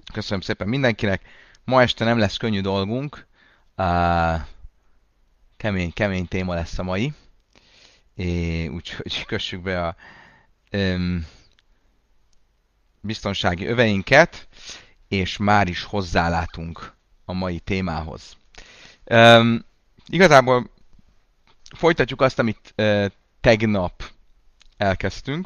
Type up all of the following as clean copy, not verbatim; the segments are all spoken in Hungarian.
Köszönöm szépen mindenkinek. Ma este nem lesz könnyű dolgunk. Kemény téma lesz a mai. Úgyhogy kössük be a öm, biztonsági öveinket, és már is hozzálátunk a mai témához. Igazából folytatjuk azt, amit tegnap elkezdtünk.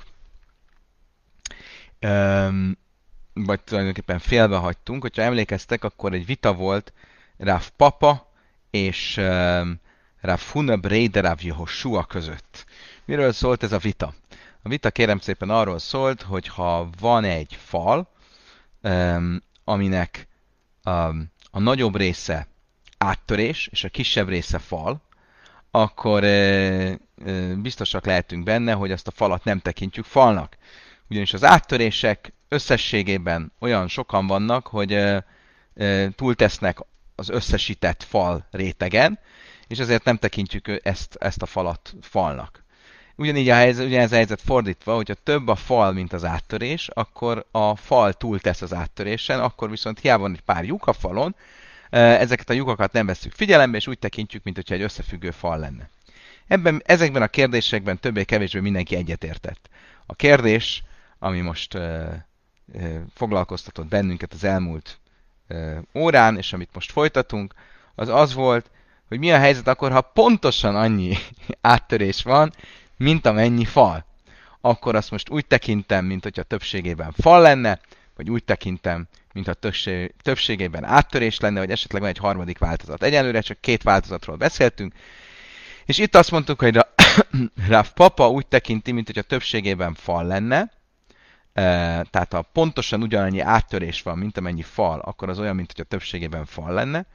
Vagy tulajdonképpen félbehagytunk. Hogyha emlékeztek, akkor egy vita volt Rav Papa és Rav Huna Breda Rav Yehoshua között. Miről szólt ez a vita? A vita kérem szépen arról szólt, hogy ha van egy fal, aminek a nagyobb része áttörés, és a kisebb része fal, akkor biztosak lehetünk benne, hogy azt a falat nem tekintjük falnak. Ugyanis az áttörések összességében olyan sokan vannak, hogy túltesznek az összesített fal rétegen, és ezért nem tekintjük ezt a falat falnak. Ugyanez a helyzet fordítva, hogyha több a fal, mint az áttörés, akkor a fal túltesz az áttörésen, akkor viszont hiába van egy pár lyuk a falon, ezeket a lyukakat nem vesszük figyelembe, és úgy tekintjük, mintha egy összefüggő fal lenne. Ezekben a kérdésekben többé-kevésbé mindenki egyetértett. A kérdés, ami most foglalkoztatott bennünket az elmúlt órán, és amit most folytatunk, az az volt, hogy mi a helyzet akkor, ha pontosan annyi áttörés van, mint amennyi fal. Akkor azt most úgy tekintem, mint hogyha többségében fal lenne, vagy úgy tekintem, mintha többségében áttörés lenne, vagy esetleg van egy harmadik változat. Egyelőre csak két változatról beszéltünk, és itt azt mondtuk, hogy Rav Papa úgy tekinti, mint hogyha többségében fal lenne, tehát ha pontosan ugyanannyi áttörés van, mint amennyi fal, akkor az olyan, mint hogyha többségében fal lenne.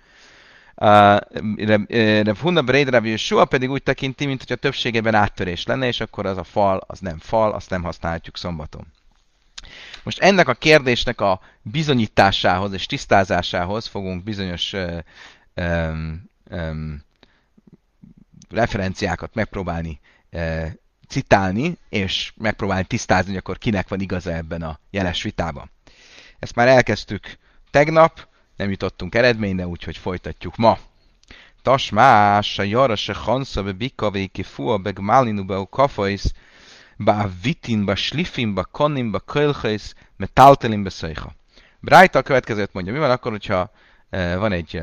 Rav Huna Breda Rav Yehoshua pedig úgy tekinti, mint hogyha többségében áttörés lenne, és akkor az a fal, az nem fal, azt nem használhatjuk szombaton. Most ennek a kérdésnek a bizonyításához és tisztázásához fogunk bizonyos referenciákat megpróbálni citálni, és megpróbálni tisztázni, hogy akkor kinek van igaza ebben a jeles vitában. Ezt már elkezdtük tegnap, nem jutottunk eredményre, úgyhogy folytatjuk ma. Tasmás, a jara se hansza be bikavé ki fua be gmálinu be kafajsz, be vitin, be slifin, be konin, be kölhajsz, me taltelin be szöjha. Brájta a következőt mondja, mi van akkor, hogyha van egy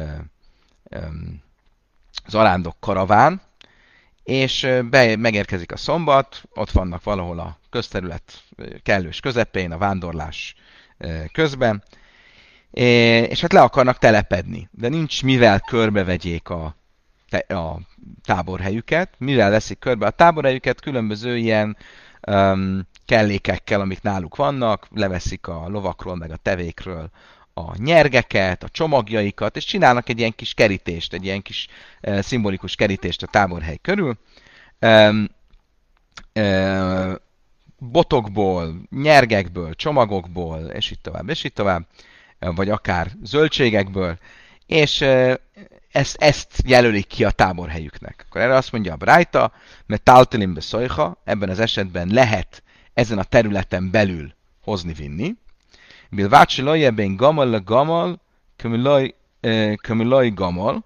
zarándok karaván, és megérkezik a szombat, ott vannak valahol a közterület kellős közepén, a vándorlás közben, és hát le akarnak telepedni, de nincs mivel körbevegyék a táborhelyüket, mivel veszik körbe a táborhelyüket, különböző ilyen kellékekkel, amik náluk vannak, leveszik a lovakról, meg a tevékről a nyergeket, a csomagjaikat, és csinálnak egy ilyen kis kerítést, egy ilyen kis szimbolikus kerítést a táborhely körül. Botokból, nyergekből, csomagokból, és így tovább, vagy akár zöldségekből, és ezt jelölik ki a táborhelyüknek. Akkor erre azt mondja a Brájta, mert taltelim be szojha, ebben az esetben lehet ezen a területen belül hozni-vinni. Bilvácsi lojjebén gamal le gamal, kömüloj gamal,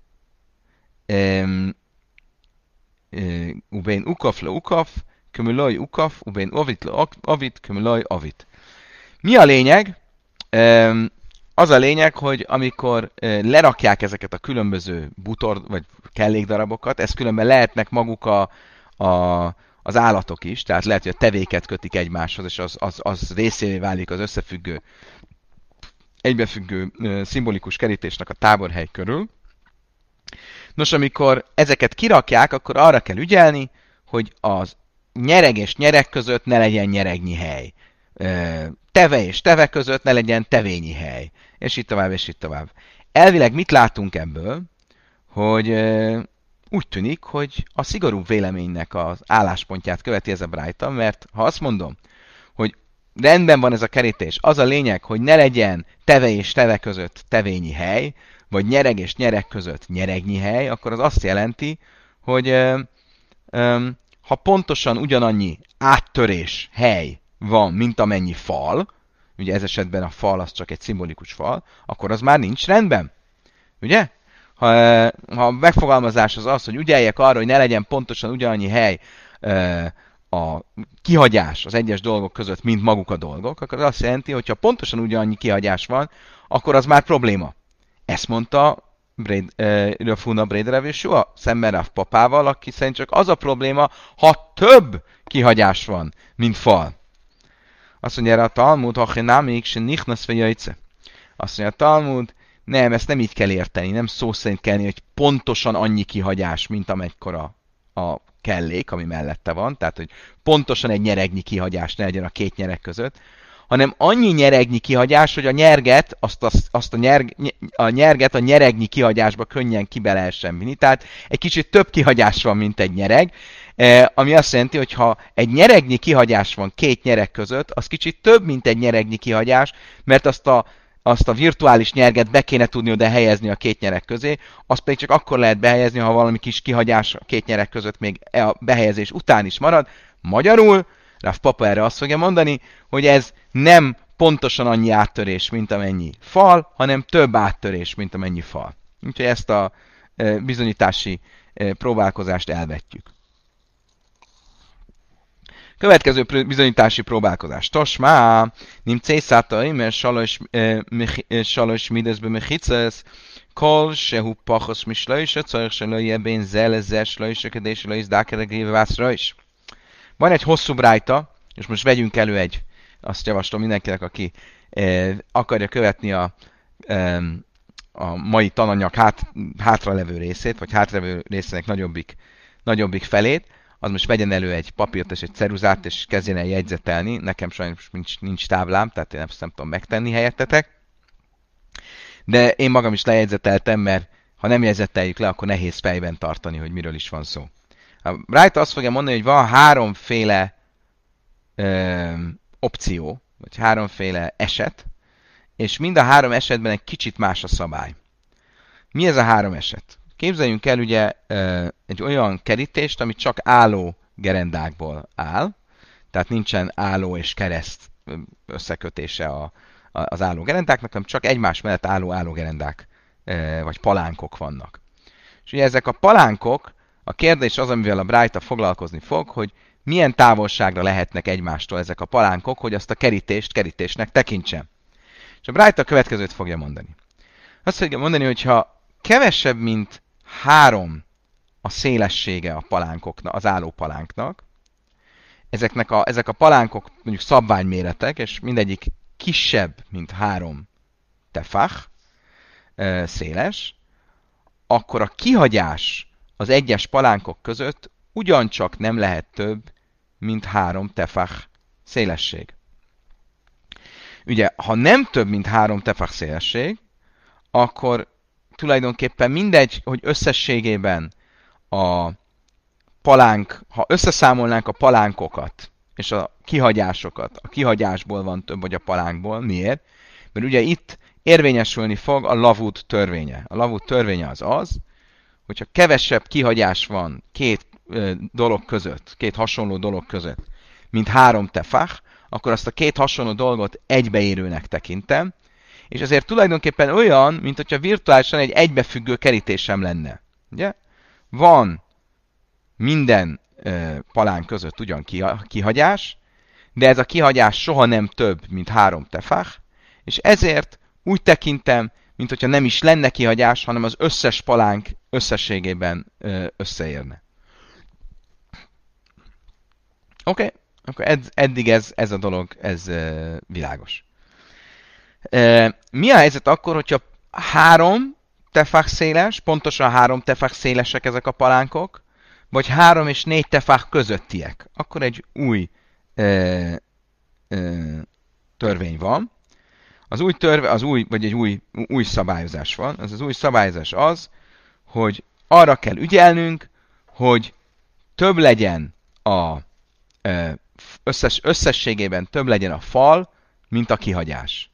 ubén ukaf le ukaf, kömüloj ukaf, ubén avit le avit, kömüloj avit. Mi a lényeg? Az a lényeg, hogy amikor lerakják ezeket a különböző vagy kellékdarabokat, ez különben lehetnek maguk az állatok is, tehát lehet, hogy a tevéket kötik egymáshoz, és az részévé válik az összefüggő, egybefüggő szimbolikus kerítésnek a táborhely körül. Nos, amikor ezeket kirakják, akkor arra kell ügyelni, hogy az nyereg és nyereg között ne legyen nyeregnyi hely. Teve és teve között ne legyen tevényi hely. És így tovább, és így tovább. Elvileg mit látunk ebből? Hogy úgy tűnik, hogy a szigorú véleménynek az álláspontját követi ez a Brájta, mert ha azt mondom, hogy rendben van ez a kerítés, az a lényeg, hogy ne legyen teve és teve között tevényi hely, vagy nyereg és nyereg között nyeregnyi hely, akkor az azt jelenti, hogy ha pontosan ugyanannyi áttörés hely van, mint amennyi fal, ugye ez esetben a fal az csak egy szimbolikus fal, akkor az már nincs rendben. Ugye? Ha a megfogalmazás az az, hogy ügyeljek arra, hogy ne legyen pontosan ugyanannyi hely a kihagyás az egyes dolgok között, mint maguk a dolgok, akkor az azt jelenti, hogy ha pontosan ugyanannyi kihagyás van, akkor az már probléma. Ezt mondta Röfuna Bréderev és Sua szemben a papával, aki szerint csak az a probléma, ha több kihagyás van, mint fal. Azt mondja erre a Talmud, ha se nichnasz fejajce. Azt mondja a Talmud, nem, ezt nem így kell érteni, nem szó szerint kell hogy pontosan annyi kihagyás, mint amekkora a kellék, ami mellette van, tehát hogy pontosan egy nyeregnyi kihagyás ne legyen a két nyereg között, hanem annyi nyeregnyi kihagyás, hogy a nyerget, a nyerget a nyeregnyi kihagyásba könnyen kibe lehessen vinni. Tehát egy kicsit több kihagyás van, mint egy nyereg, ami azt jelenti, hogy ha egy nyeregnyi kihagyás van két nyereg között, az kicsit több, mint egy nyeregnyi kihagyás, mert azt a virtuális nyerget be kéne tudni oda helyezni a két nyereg közé, azt pedig csak akkor lehet behelyezni, ha valami kis kihagyás a két nyereg között még a behelyezés után is marad. Magyarul, Rav Papa erre azt fogja mondani, hogy ez nem pontosan annyi áttörés, mint amennyi fal, hanem több áttörés, mint amennyi fal. Úgyhogy ezt a bizonyítási próbálkozást elvetjük. Következő bizonyítási próbálkozás. Tosmá, nim cészátai, mert salos mideszbe mechicesz, kol sehu pachos mislöjse, czajr se löjje bén zelezes löjse, kedés löjsz dákeregéve vászra is. Van egy hosszú brájta, és most vegyünk elő azt javaslom mindenkinek, aki akarja követni a mai tananyag hátralevő részét, vagy hátralevő részének nagyobbik felét, az most vegyen elő egy papírt és egy ceruzát, és kezdjen el jegyzetelni. Nekem sajnos nincs táblám, tehát én ezt nem tudom megtenni helyettetek. De én magam is lejegyzeteltem, mert ha nem jegyzeteljük le, akkor nehéz fejben tartani, hogy miről is van szó. A Brájta azt fogja mondani, hogy van háromféle opció, vagy háromféle eset, és mind a három esetben egy kicsit más a szabály. Mi ez a három eset? Képzeljünk el ugye egy olyan kerítést, ami csak álló gerendákból áll, tehát nincsen álló és kereszt összekötése az álló gerendáknak, hanem csak egymás mellett álló gerendák vagy palánkok vannak. És ugye ezek a palánkok, a kérdés az, amivel a Brájta foglalkozni fog, hogy milyen távolságra lehetnek egymástól ezek a palánkok, hogy azt a kerítésnek tekintsen. És a Brájta a következőt fogja mondani. Azt fogja mondani, hogy ha kevesebb, mint 3 a szélessége a palánkoknak, az álló palánknak, ezek a palánkok mondjuk szabványméretek, és mindegyik kisebb, mint 3 tefach széles, akkor a kihagyás az egyes palánkok között ugyancsak nem lehet több, mint 3 tefach szélesség. Ugye, ha nem több, mint 3 tefach szélesség, akkor tulajdonképpen mindegy, hogy összességében a palánk, ha összeszámolnánk a palánkokat és a kihagyásokat, a kihagyásból van több, vagy a palánkból. Miért? Mert ugye itt érvényesülni fog a lavud törvénye. A lavud törvénye az, hogyha kevesebb kihagyás van két dolog között, két hasonló dolog között, mint 3 tefach, akkor azt a két hasonló dolgot egybeérőnek tekintem, és ezért tulajdonképpen olyan, mint hogyha virtuálisan egy egybefüggő kerítésem lenne. Ugye? Van minden palánk között ugyan kihagyás, de ez a kihagyás soha nem több, mint 3 tefach, és ezért úgy tekintem, mint hogyha nem is lenne kihagyás, hanem az összes palánk összességében összeérne. Oké, akkor eddig ez a dolog, ez világos. Mi a helyzet akkor, hogyha 3 tefach széles, pontosan 3 tefach szélesek ezek a palánkok, vagy 3 és 4 tefach közöttiek? Akkor egy új törvény van. Egy új szabályozás van. Az új szabályozás az, hogy arra kell ügyelnünk, hogy több legyen összességében több legyen a fal, mint a kihagyás.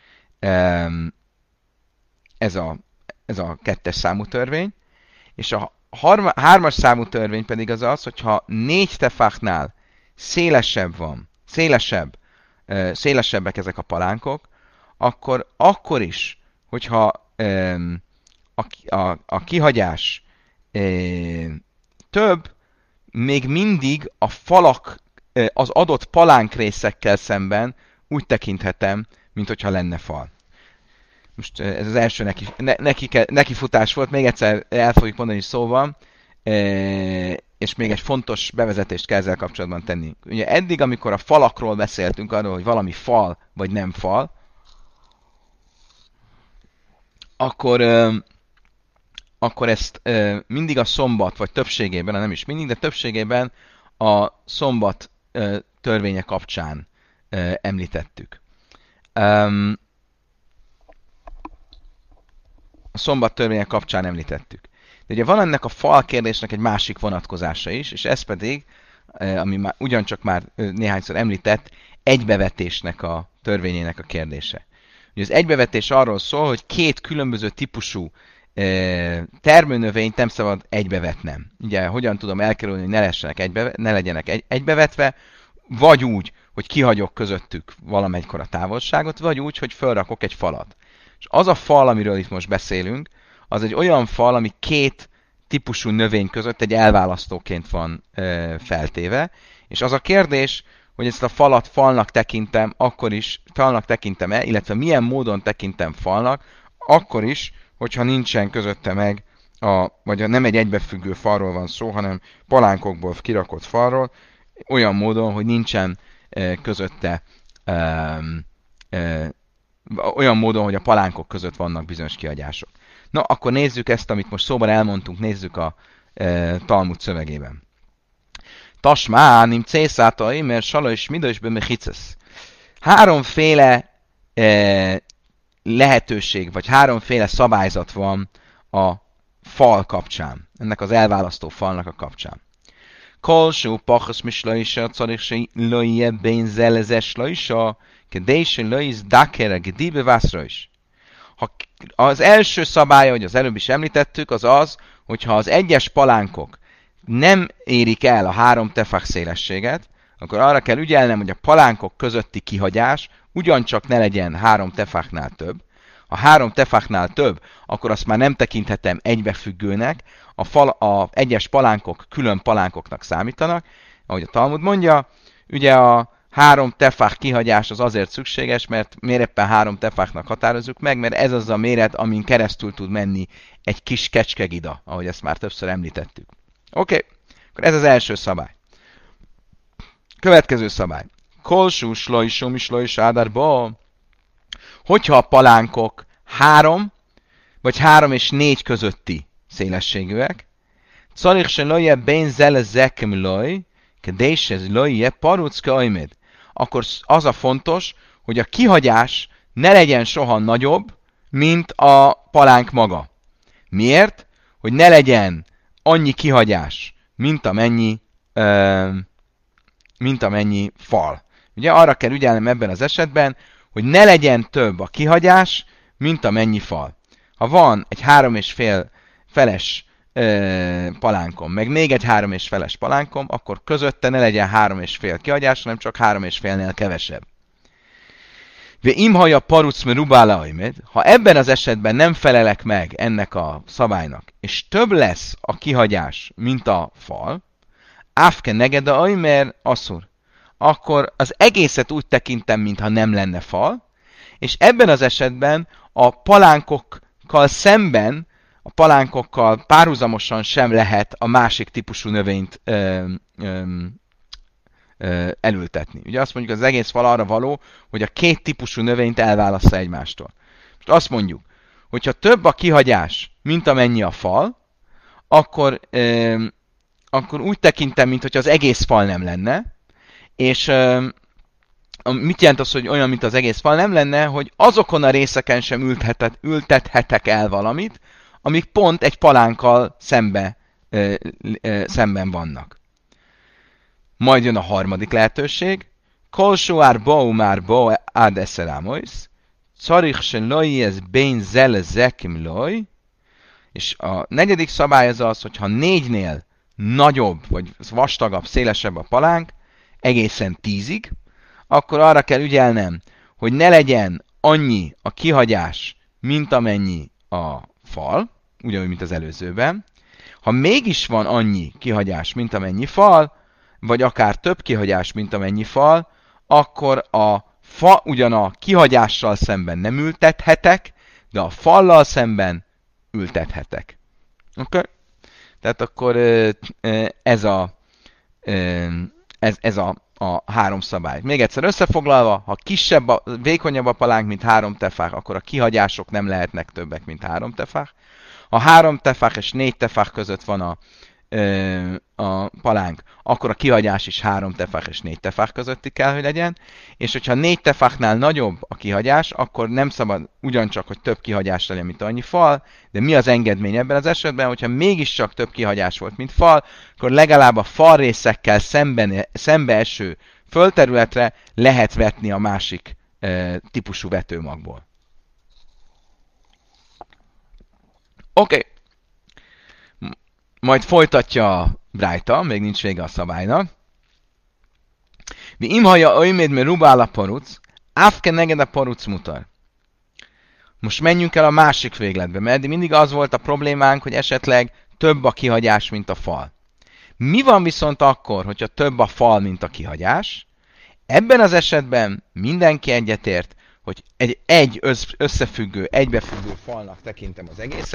Ez a 2-es számú törvény, és a 3-as számú törvény pedig az, hogyha 4 tefachnál szélesebb szélesebbek ezek a palánkok, akkor is, hogyha a kihagyás több, még mindig a falak az adott palánkrészekkel szemben úgy tekinthetem, mint hogyha lenne fal. Most ez az első nekifutás volt, még egyszer el fogjuk mondani szóval, és még egy fontos bevezetést kell ezzel kapcsolatban tenni. Ugye eddig, amikor a falakról beszéltünk, arról, hogy valami fal vagy nem fal, akkor ezt mindig a szombat, vagy többségében, nem is mindig, de többségében a szombat törvénye kapcsán említettük. A szombat törvénye kapcsán említettük. De ugye van ennek a fal kérdésnek egy másik vonatkozása is, és ez pedig, ami már ugyancsak már néhányszor említett, egybevetésnek a törvényének a kérdése. Ugye az egybevetés arról szól, hogy két különböző típusú termőnövényt nem szabad egybevetnem. Ugye hogyan tudom elkerülni, hogy ne legyenek egybevetve, vagy úgy, hogy kihagyok közöttük valamegykor a távolságot, vagy úgy, hogy felrakok egy falat. És az a fal, amiről itt most beszélünk, az egy olyan fal, ami két típusú növény között egy elválasztóként van feltéve, és az a kérdés, hogy ezt a falat falnak tekintem, akkor is falnak tekintem-e, illetve milyen módon tekintem falnak, akkor is, hogyha nincsen közötte meg, vagy nem egy egybefüggő falról van szó, hanem palánkokból kirakott falról, olyan módon, hogy nincsen közötte, olyan módon, hogy a palánkok között vannak bizonyos kihagyások. Na, akkor nézzük ezt, amit most szóban elmondtunk, nézzük a Talmud szövegében. Tasmánim cészátai, mert sala és mida is bemechicesz. Háromféle lehetőség, vagy háromféle szabályzat van a fal kapcsán, ennek az elválasztó falnak a kapcsán. Kolsó pachas mislaisa, carikse loje bénzelezes laisa, kedése lois dakere gedibe vászra is. Az első szabálya, hogy az előbb is említettük, az az, hogyha az egyes palánkok nem érik el a 3 tefach szélességet, akkor arra kell ügyelnem, hogy a palánkok közötti kihagyás ugyancsak ne legyen 3 tefachnál több. Ha 3 tefachnál több, akkor azt már nem tekinthetem egybefüggőnek, a egyes palánkok külön palánkoknak számítanak. Ahogy a Talmud mondja, ugye a 3 tefach kihagyás az azért szükséges, mert miért éppen 3 tefachnak határozzuk meg, mert ez az a méret, amin keresztül tud menni egy kis kecskegida, ahogy ezt már többször említettük. Oké, akkor ez az első szabály. Következő szabály. Kolsú slajsom is ádárba. Hogyha a palánkok 3 vagy 3 és 4 közötti szélességűek, szarich se loje bén zele zekem loj, kedés ez loje parucka ajmed. Akkor az a fontos, hogy a kihagyás ne legyen soha nagyobb, mint a palánk maga. Miért? Hogy ne legyen annyi kihagyás, mint amennyi fal. Ugye arra kell ügyelnem ebben az esetben, hogy ne legyen több a kihagyás, mint amennyi fal. Ha van egy 3,5 feles palánkom, meg még egy 3,5 feles palánkom, akkor közötte ne legyen 3,5 kihagyás, hanem csak 3,5-nél kevesebb. Ve imhaja paruc me rubála ajmed, ha ebben az esetben nem felelek meg ennek a szabálynak, és több lesz a kihagyás, mint a fal, áfke negeda ajmer asszur, akkor az egészet úgy tekintem, mintha nem lenne fal, és ebben az esetben a palánkokkal szemben, a palánkokkal párhuzamosan sem lehet a másik típusú növényt elültetni. Ugye azt mondjuk, az egész fal arra való, hogy a két típusú növényt elválassza egymástól. Most azt mondjuk, hogyha több a kihagyás, mint amennyi a fal, akkor úgy tekintem, mintha az egész fal nem lenne, és mit jelent az, hogy olyan, mint az egész fal nem lenne, hogy azokon a részeken sem ültethetek el valamit, amik pont egy palánkkal szemben vannak. Majd jön a harmadik lehetőség. Kolsóár bau már bau ad eszerámois, carich se loi ez bén zele zekim loi, és a negyedik szabály az, hogy ha 4-nél nagyobb, vagy vastagabb, szélesebb a palánk, egészen 10-ig, akkor arra kell ügyelnem, hogy ne legyen annyi a kihagyás, mint amennyi a fal, ugyanúgy, mint az előzőben. Ha mégis van annyi kihagyás, mint amennyi fal, vagy akár több kihagyás, mint amennyi fal, akkor a fa ugyan a kihagyással szemben nem ültethetek, de a fallal szemben ültethetek. Okay? Tehát akkor ez a három szabály. Még egyszer összefoglalva, ha kisebb, vékonyabb a palánk, mint 3 tefák, akkor a kihagyások nem lehetnek többek, mint 3 tefák. Ha 3 tefák és 4 tefák között van a palánk, akkor a kihagyás is 3 tefák és 4 tefák közötti kell, hogy legyen. És hogyha 4 tefáknál nagyobb a kihagyás, akkor nem szabad ugyancsak, hogy több kihagyás legyen, mint annyi fal, de mi az engedmény ebben az esetben, hogyha mégiscsak több kihagyás volt, mint fal, akkor legalább a falrészekkel szembeeső földterületre lehet vetni a másik típusú vetőmagból. Oké. Majd folytatja a Brájta, még nincs vége a szabálynak. Mi imhaja oiméd me rubál a paruc, áfke neged a paruc mutar. Most menjünk el a másik végletbe, mert eddig mindig az volt a problémánk, hogy esetleg több a kihagyás, mint a fal. Mi van viszont akkor, hogyha több a fal, mint a kihagyás? Ebben az esetben mindenki egyetért, hogy egy összefüggő, egybefüggő falnak tekintem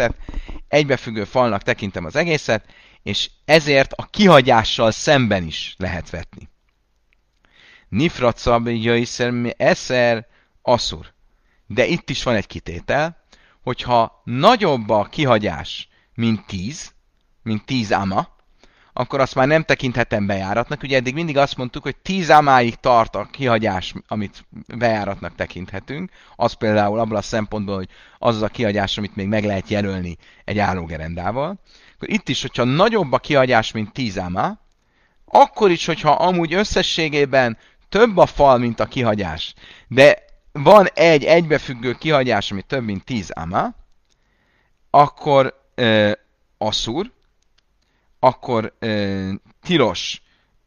az egészet, és ezért a kihagyással szemben is lehet vetni. Nifratszab jöjszer eszer aszur. De itt is van egy kitétel, hogyha nagyobb a kihagyás, mint 10 ama, akkor azt már nem tekinthetem bejáratnak. Ugye eddig mindig azt mondtuk, hogy 10 amáig tart a kihagyás, amit bejáratnak tekinthetünk. Az például abban a szempontból, hogy az a kihagyás, amit még meg lehet jelölni egy állógerendával. Akkor itt is, hogyha nagyobb a kihagyás, mint 10 ama, akkor is, hogyha amúgy összességében több a fal, mint a kihagyás, de van egy egybefüggő kihagyás, ami több, mint 10 ama, akkor asszur, akkor tilos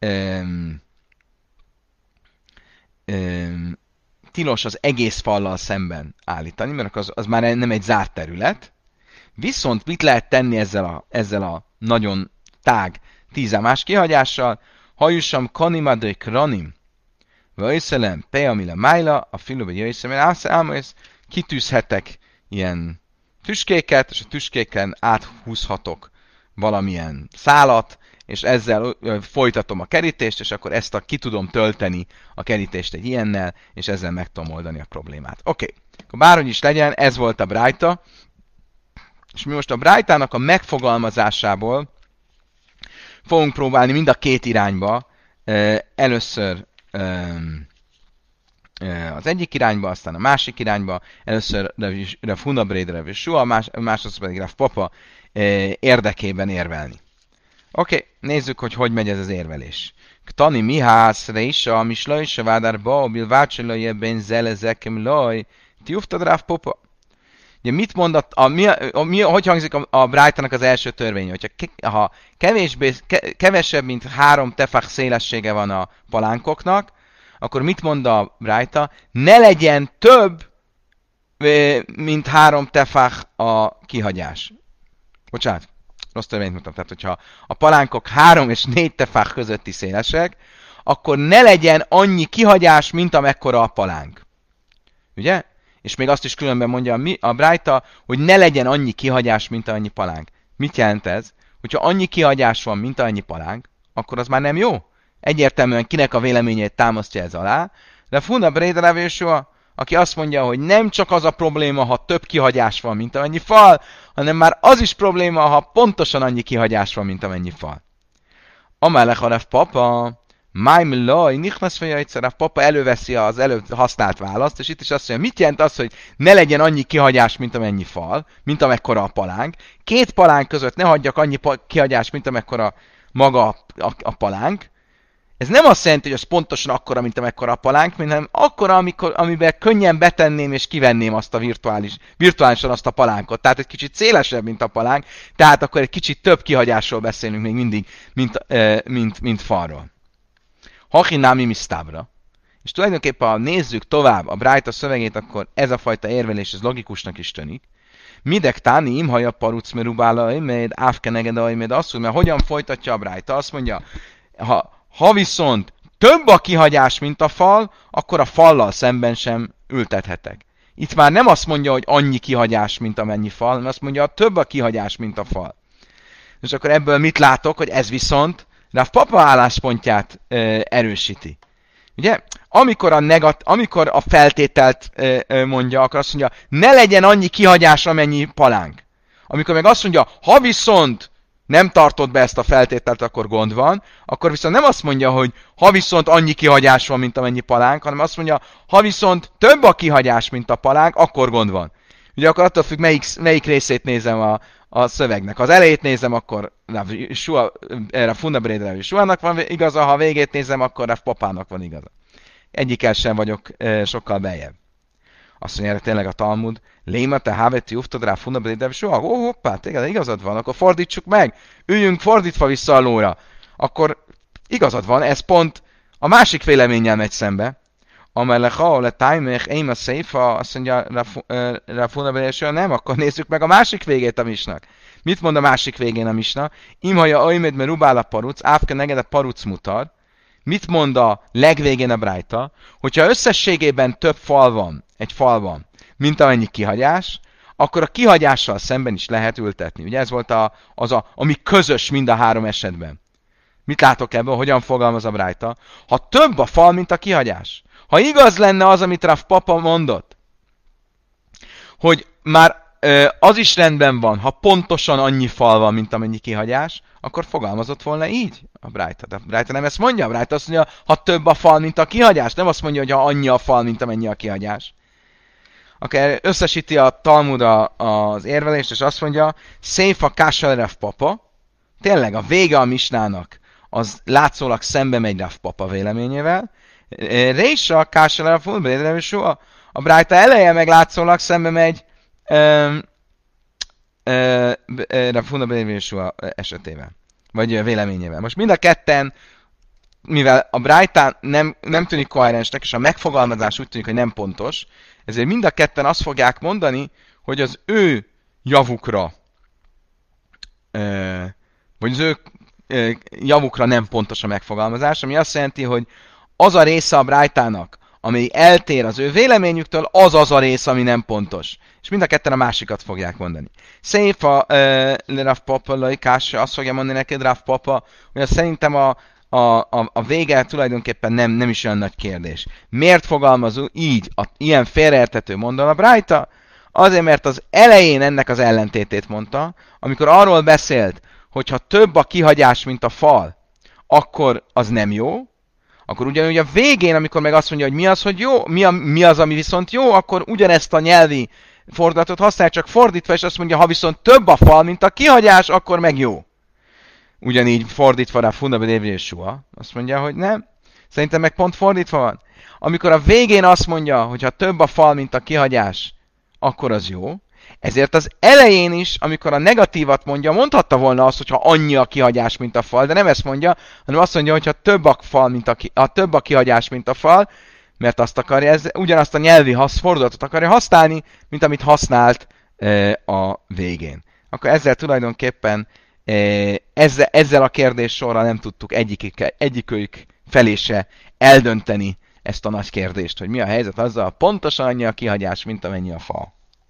az egész fallal szemben állítani, mert az már nem egy zárt terület. Viszont mit lehet tenni ezzel a nagyon tág 10 amás kihagyással? Hajussam kanimadők kranim, vajszelem peamila májla, a filóba jöjszem, kitűzhetek ilyen tüskéket, és a tüskéken áthúzhatok valamilyen szálat, és ezzel folytatom a kerítést, és akkor ki tudom tölteni a kerítést egy ilyennel, és ezzel meg tudom oldani a problémát. Oké, akkor bárhogy is legyen, ez volt a brájta, és mi most a brájtának a megfogalmazásából fogunk próbálni mind a két irányba, először az egyik irányba, aztán a másik irányba, először Rav Huna Bréd Rav Yeshua, másodszor pedig Rav Papa érdekében érvelni. Oké, nézzük, hogy megy ez az érvelés. Ktani mihász reisa, mislaj se vádár ba, bilvácsolaj ebben zelezekem laj, ti uftad Rav Papa. Ugye mit mondott, hogy hangzik a Brájtának az első törvény? Ha kevesebb, mint 3 tefach szélessége van a palánkoknak, akkor mit mond a Brájta? Ne legyen több, mint 3 tefach a kihagyás. Bocsánat, rossz törvényt mondtam. Tehát, hogyha a palánkok 3 és 4 tefach közötti szélesek, akkor ne legyen annyi kihagyás, mint amekkora a palánk. Ugye? És még azt is különben mondja a Brájta, hogy ne legyen annyi kihagyás, mint annyi palánk. Mit jelent ez? Hogyha annyi kihagyás van, mint annyi palánk, akkor az már nem jó? Egyértelműen kinek a véleményét támasztja ez alá. De Funa Bréd Rav Yeshua, aki azt mondja, hogy nem csak az a probléma, ha több kihagyás van, mint amennyi fal, hanem már az is probléma, ha pontosan annyi kihagyás van, mint amennyi fal. Amellek a Rav Papa, Májm laj, nichnasz fejjajtszer, a papa előveszi az előbb használt választ, és itt is azt mondja, mit jelent az, hogy ne legyen annyi kihagyás, mint amennyi fal, mint amekkora a palánk. 2 palánk között ne hagyjak annyi kihagyás, mint amekkora maga a palánk. Ez nem azt jelenti, hogy az pontosan akkora, mint amekkora a palánk, hanem akkora, amiben könnyen betenném és kivenném azt a virtuálisan azt a palánkot. Tehát egy kicsit szélesebb, mint a palánk, tehát akkor egy kicsit több kihagyásról beszélünk még mindig, mint falról. Hachinámi misztábra. És tulajdonképpen, ha nézzük tovább a Brájta szövegét, akkor ez a fajta érvelés, ez logikusnak is tűnik. Midek táni imhaja paruc merubála iméd, ávkenegeda iméd, azt mondja, mert hogyan folytatja a Brájta? Azt mondja, ha viszont több a kihagyás, mint a fal, akkor a fallal szemben sem ültethetek. Itt már nem azt mondja, hogy annyi kihagyás, mint amennyi fal, hanem azt mondja, több a kihagyás, mint a fal. És akkor ebből mit látok, hogy ez viszont Rav Papa álláspontját erősíti. Ugye? Amikor a feltételt mondja, akkor azt mondja, ne legyen annyi kihagyás, amennyi palánk. Amikor meg azt mondja, ha viszont nem tartod be ezt a feltételt, akkor gond van, akkor viszont nem azt mondja, hogy ha viszont annyi kihagyás van, mint amennyi palánk, hanem azt mondja, ha viszont több a kihagyás, mint a palánk, akkor gond van. Ugye akkor attól függ, melyik részét nézem a szövegnek. Ha az elejét nézem, akkor Rav Huna bar Rav Yesuának van igaza, ha a végét nézem, akkor Rav Papának van igaza. Egyikkel sem vagyok sokkal beljebb. Azt mondja, tényleg a Talmud, Léma te háveti uftad Rav Huna bar Rav Yesuá, hoppá, tényleg igazad van, akkor fordítsuk meg, üljünk fordítva vissza a lóra. Akkor igazad van, ez pont a másik véleménnyel megy szembe. Amelecha, le tájmech, én a széfa, azt mondja Rav Huna bar Yesuá, nem, akkor nézzük meg a másik végét a misnak. Mit mond a másik végén a misna? Imhaja aimed me rubál a paruc, ávke neged a paruc mutar. Mit mond a legvégén a Brájta? Hogyha összességében több fal van, egy falban, mint amennyi kihagyás, akkor a kihagyással szemben is lehet ültetni. Ugye ez volt ami közös mind a három esetben. Mit látok ebből, hogyan fogalmaz a Brájta? Ha több a fal, mint a kihagyás, ha igaz lenne az, amit Rav Papa mondott, hogy már az is rendben van, ha pontosan annyi fal van, mint amennyi kihagyás, akkor fogalmazott volna így a Brájta. De a Brájta nem ezt mondja, a Brájta azt mondja, ha több a fal, mint a kihagyás, nem azt mondja, hogy ha annyi a fal, mint amennyi a kihagyás. Akkor összesíti a Talmud az érvelést, és azt mondja, Széfa Kással Rav Papa, tényleg a vége a misnának, az látszólag szembe megy Rav Papa véleményével, Résa Kással Rav Huna, a Brájta eleje meg látszólag szembe megy Rav Huna bar Rav Yesuá esetével, vagy véleményével. Most mind a ketten, mivel a Brájtán nem tűnik koherensnek, és a megfogalmazás úgy tűnik, hogy nem pontos, ezért mind a ketten azt fogják mondani, hogy az ő javukra, vagy az ő javukra nem pontos a megfogalmazás, ami azt jelenti, hogy az a része a Brájtának, ami eltér az ő véleményüktől, az a rész, ami nem pontos. És mind a ketten a másikat fogják mondani. Szép a Rav Papa laikás, azt fogja mondani neked Rav Papa, hogy szerintem a vége tulajdonképpen nem is olyan nagy kérdés. Miért fogalmazunk így, ilyen félreérthető mondan a Brájta? Azért, mert az elején ennek az ellentétét mondta, amikor arról beszélt, hogy ha több a kihagyás, mint a fal, akkor az nem jó, akkor ugyanúgy a végén, amikor meg azt mondja, hogy mi az, hogy jó, mi az, ami viszont jó, akkor ugyanezt a nyelvi fordulatot használja, csak fordítva, és azt mondja, ha viszont több a fal, mint a kihagyás, akkor meg jó. Ugyanígy fordítva rá Huna bar Rav Yesuá, azt mondja, hogy nem. Szerintem meg pont fordítva van. Amikor a végén azt mondja, hogy ha több a fal, mint a kihagyás, akkor az jó. Ezért az elején is, amikor a negatívat mondja, mondhatta volna azt, hogyha annyi a kihagyás, mint a fal, de nem ezt mondja, hanem azt mondja, hogyha több a fal, több a kihagyás, mint a fal, mert azt akarja, ugyanazt a nyelvi fordulatot akarja használni, mint amit használt a végén. Akkor ezzel tulajdonképpen ezzel a kérdéssorral nem tudtuk egyikőjük felé se eldönteni ezt a nagy kérdést, hogy mi a helyzet azzal, pontosan annyi a kihagyás, mint amennyi a fal.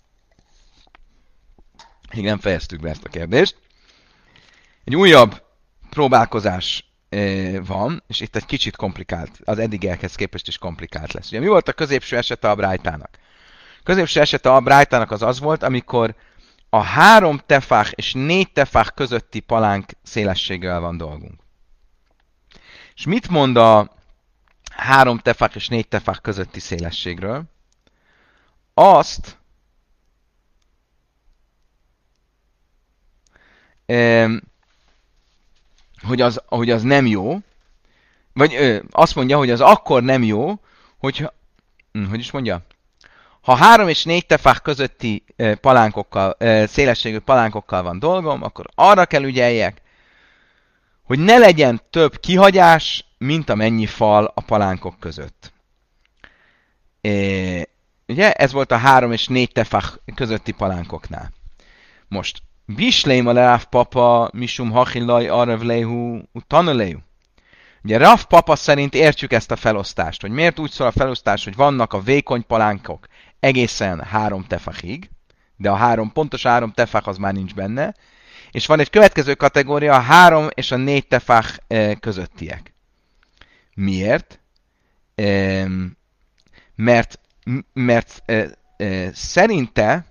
Még nem fejeztük be ezt a kérdést. Egy újabb próbálkozás van, és itt egy kicsit komplikált, az eddigiekhez képest is komplikált lesz. Ugye mi volt a középső esete a Brájtának? A középső esete a Brájtának az volt, amikor a 3 tefach és 4 tefach közötti palánk szélességgel van dolgunk. És mit mond a 3 tefach és 4 tefach közötti szélességről? Azt, hogy az nem jó, vagy azt mondja, hogy az akkor nem jó, hogyha, hogy is mondja? Ha 3 és 4 tefach közötti palánkokkal, szélességű palánkokkal van dolgom, akkor arra kell ügyeljek, hogy ne legyen több kihagyás, mint amennyi fal a palánkok között. Ugye ez volt a 3 és 4 tefach közötti palánkoknál. Most, Bisleim a Rav Papa, Misum Hachillaj, Arevlehu, Utanalehu. Ugye Rav Papa szerint értjük ezt a felosztást, hogy miért úgy szól a felosztás, hogy vannak a vékony palánkok egészen 3 tefachig, de pontos 3 tefach az már nincs benne, és van egy következő kategória, a 3 és a 4 tefach közöttiek. Miért? Mert szerinte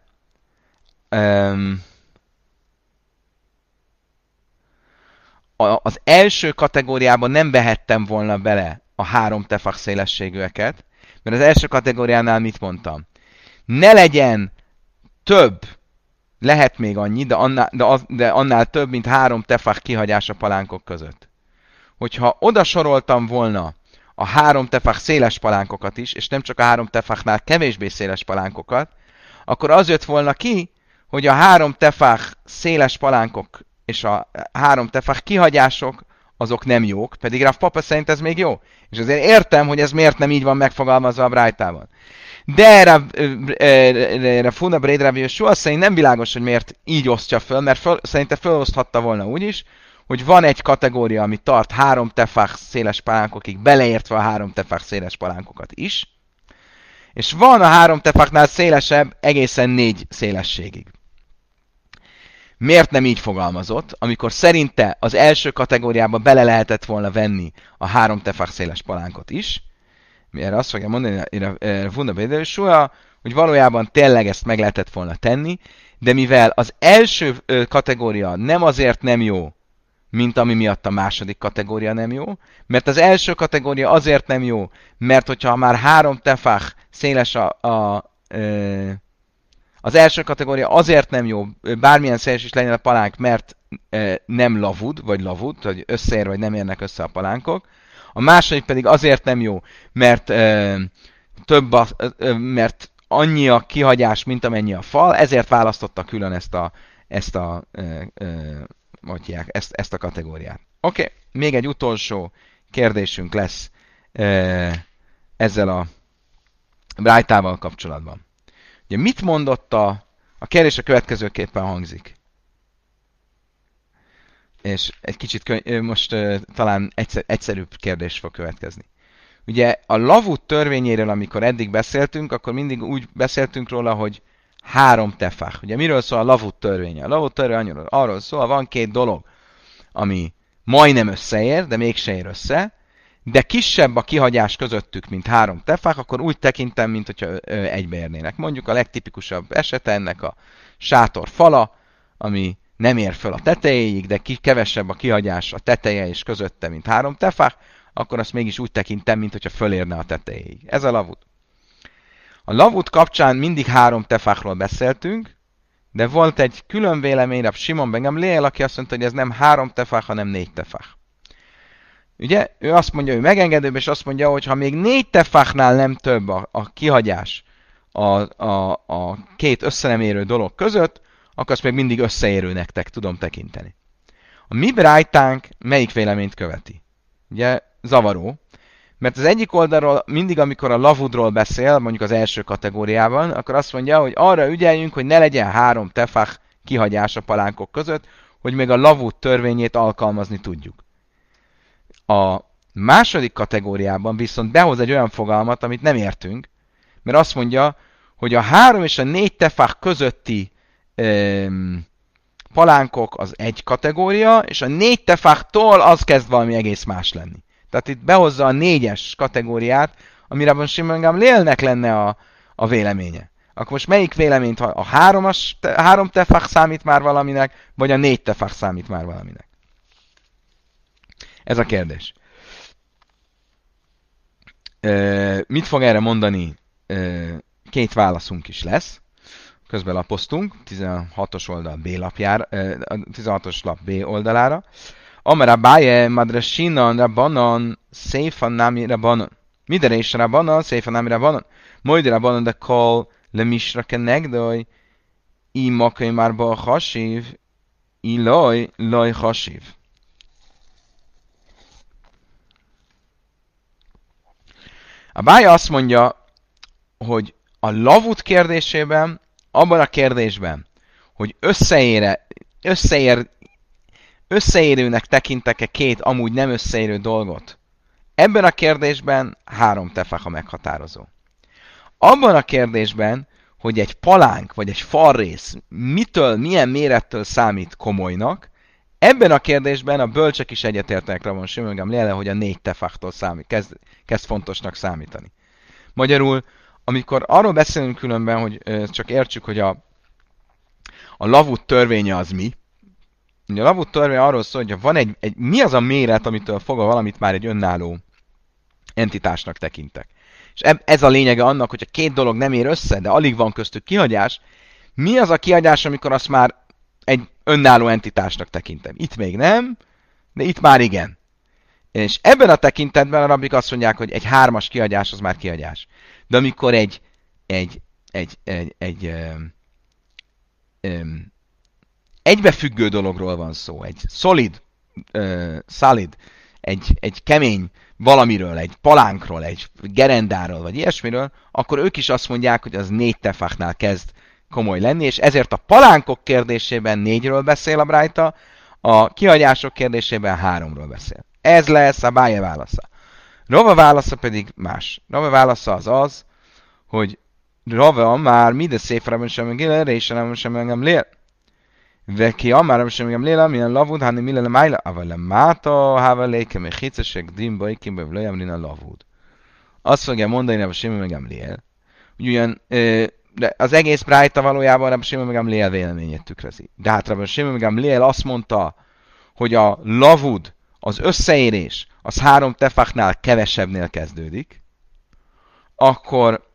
az első kategóriában nem vehettem volna bele a 3 tefach szélességűeket, mert az első kategóriánál mit mondtam? Ne legyen több, lehet még annyi, de annál több, mint 3 tefach kihagyás a palánkok között. Hogyha oda soroltam volna a 3 tefach széles palánkokat is, és nem csak a 3 tefachnál kevésbé széles palánkokat, akkor az jött volna ki, hogy a 3 tefach széles palánkok és a 3 tefach kihagyások azok nem jók, pedig Rav Papa szerint ez még jó. És azért értem, hogy ez miért nem így van megfogalmazva a Brájtában. De Rafuna Braid Rav Yeshua szerint nem világos, hogy miért így osztja föl, mert szerinte föloszthatta volna úgy is, hogy van egy kategória, ami tart 3 tefach széles palánkokig, beleértve a 3 tefach széles palánkokat is, és van a 3 tefachnál szélesebb egészen 4 szélességig. Miért nem így fogalmazott, amikor szerinte az első kategóriába bele lehetett volna venni a 3 tefach széles palánkot is, erre azt fogja mondani a Wunderbédősúja, hogy valójában tényleg ezt meg lehetett volna tenni, de mivel az első kategória nem azért nem jó, mint ami miatt a második kategória nem jó, mert az első kategória azért nem jó, mert hogyha már 3 tefach széles az első kategória azért nem jó, bármilyen széles is legyen a palánk, mert nem lavud, vagy összeér, vagy nem érnek össze a palánkok. A második pedig azért nem jó, mert mert annyi a kihagyás, mint amennyi a fal, ezért választotta külön ezt a kategóriát. Oké, még egy utolsó kérdésünk lesz ezzel a Brájtával kapcsolatban. Ugye mit mondott a kérdés a következőképpen hangzik. És egy kicsit most talán egyszerűbb kérdés fog következni. Ugye a lavut törvényéről, amikor eddig beszéltünk, akkor mindig úgy beszéltünk róla, hogy 3 tefach. Ugye miről szól a lavut törvénye? A lavut törvény arról szól, van 2 dolog, ami majdnem összeér, de mégse ér össze, de kisebb a kihagyás közöttük, mint 3 tefach, akkor úgy tekintem, mint hogyha egybeérnének. Mondjuk a legtipikusabb esete ennek a sátor fala, ami nem ér föl a tetejéig, de kevesebb a kihagyás a teteje és közötte, mint 3 tefach, akkor azt mégis úgy tekintem, mint hogyha fölérne a tetejéig. Ez a lavut. A lavut kapcsán mindig 3 tefachról beszéltünk, de volt egy külön vélemény, Simon ben Gamliel, aki azt mondta, hogy ez nem 3 tefach, hanem 4 tefach. Ugye, ő azt mondja, ő megengedőbb, és azt mondja, hogy ha még 4 tefachnál nem több a kihagyás a 2 összenemérő dolog között, akkor azt még mindig összeérő nektek tudom tekinteni. A mi brájtánk melyik véleményt követi? Ugye, zavaró, mert az egyik oldalról mindig, amikor a lavudról beszél, mondjuk az első kategóriában, akkor azt mondja, hogy arra ügyeljünk, hogy ne legyen 3 tefach kihagyás a palánkok között, hogy még a lavud törvényét alkalmazni tudjuk. A második kategóriában viszont behoz egy olyan fogalmat, amit nem értünk, mert azt mondja, hogy a 3 és a 4 tefach közötti palánkok az egy kategória, és a 4 tefachtól az kezd valami egész más lenni. Tehát itt behozza a 4-es kategóriát, amire Simon Gamlielnek lenne a véleménye. Akkor most melyik véleményt, a 3 tefach számít már valaminek, vagy a 4 tefach számít már valaminek? Ez a kérdés. Mit fog erre mondani? 2 válaszunk is lesz. Közben lapoztunk, 16-os oldal B lapjára, 16-os lap B oldalára. Amara Báje, Madrasinan, Rabbanon, Széfan Nami Rabbanon. Midere is Rabbanon, Széfan Nami Rabbanon. Moide Rabbanon, de kol le misra kenegdoj, I makai márba hasív, I loj hasív. A Bája azt mondja, hogy a lavut kérdésében, abban a kérdésben, hogy összeérőnek tekintek-e két amúgy nem összeérő dolgot, ebben a kérdésben 3 tefach a meghatározó. Abban a kérdésben, hogy egy palánk vagy egy falrész milyen mérettől számít komolynak, ebben a kérdésben a bölcsek is egyetértenek Rabban Simon Gamliel, hogy a 4 tefachtól kezd fontosnak számítani. Magyarul, amikor arról beszélünk különben, hogy csak értsük, hogy a lavut törvénye az mi, ugye a lavut törvénye arról szól, hogy van mi az a méret, amitől fogva valamit már egy önálló entitásnak tekintek. És ez a lényege annak, hogy a két dolog nem ér össze, de alig van köztük kihagyás. Mi az a kihagyás, amikor azt már egy önálló entitásnak tekintem? Itt még nem, de itt már igen. És ebben a tekintetben a rabbik azt mondják, hogy egy 3-as kihagyás az már kihagyás. De amikor egy egybefüggő dologról van szó, egy solid, egy kemény valamiről, egy palánkról, egy gerendáról, vagy ilyesmiről, akkor ők is azt mondják, hogy az 4 tefachnál kezd komoly lenni, és ezért a palánkok kérdésében 4-ről beszél a Brájta, a kihagyások kérdésében 3-ról beszél. Ez lesz a Báje válasza. Rava válasza pedig más. Rava válasza az, hogy Rava már minden széfrában sem megél, és sem engem lél. Veki amár sem engem lél, milyen lavud, hanem milyen májla, avel máta, hával léke, még hicesek, dimba, ikimbe, vlajam, lina lavud. Azt fogja mondani, hogy sem engem lél. Ugyan, de az egész Brájta valójában Rabbi Shimon ben Gamliel véleményét tükrözi. De hát Rabbi Shimon ben Gamliel azt mondta, hogy a lavud, az összeérés, az 3 tefachnál kevesebbnél kezdődik, akkor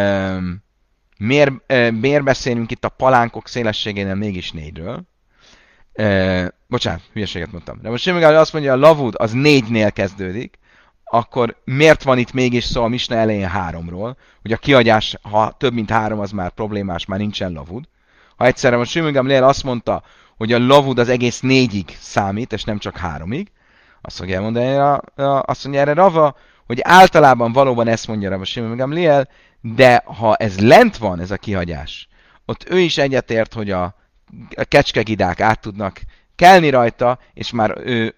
miért beszélünk itt a palánkok szélességénél mégis 4-ről? Bocsánat, hülyeséget mondtam. De most Simon azt mondja, hogy a lavud az 4-nél kezdődik, akkor miért van itt mégis szó a misna elején 3-ról? Hogy a kihagyás, ha több mint 3, az már problémás, már nincsen lavud. Ha egyszerre most Simon Gamliel azt mondta, hogy a lavud az egész 4-ig számít, és nem csak 3-ig, azt fogja elmondani, azt mondja erre Rava, hogy általában valóban ezt mondja Rava Simon Gamliel, de ha ez lent van, ez a kihagyás, ott ő is egyetért, hogy a kecskegidák át tudnak kelni rajta, és már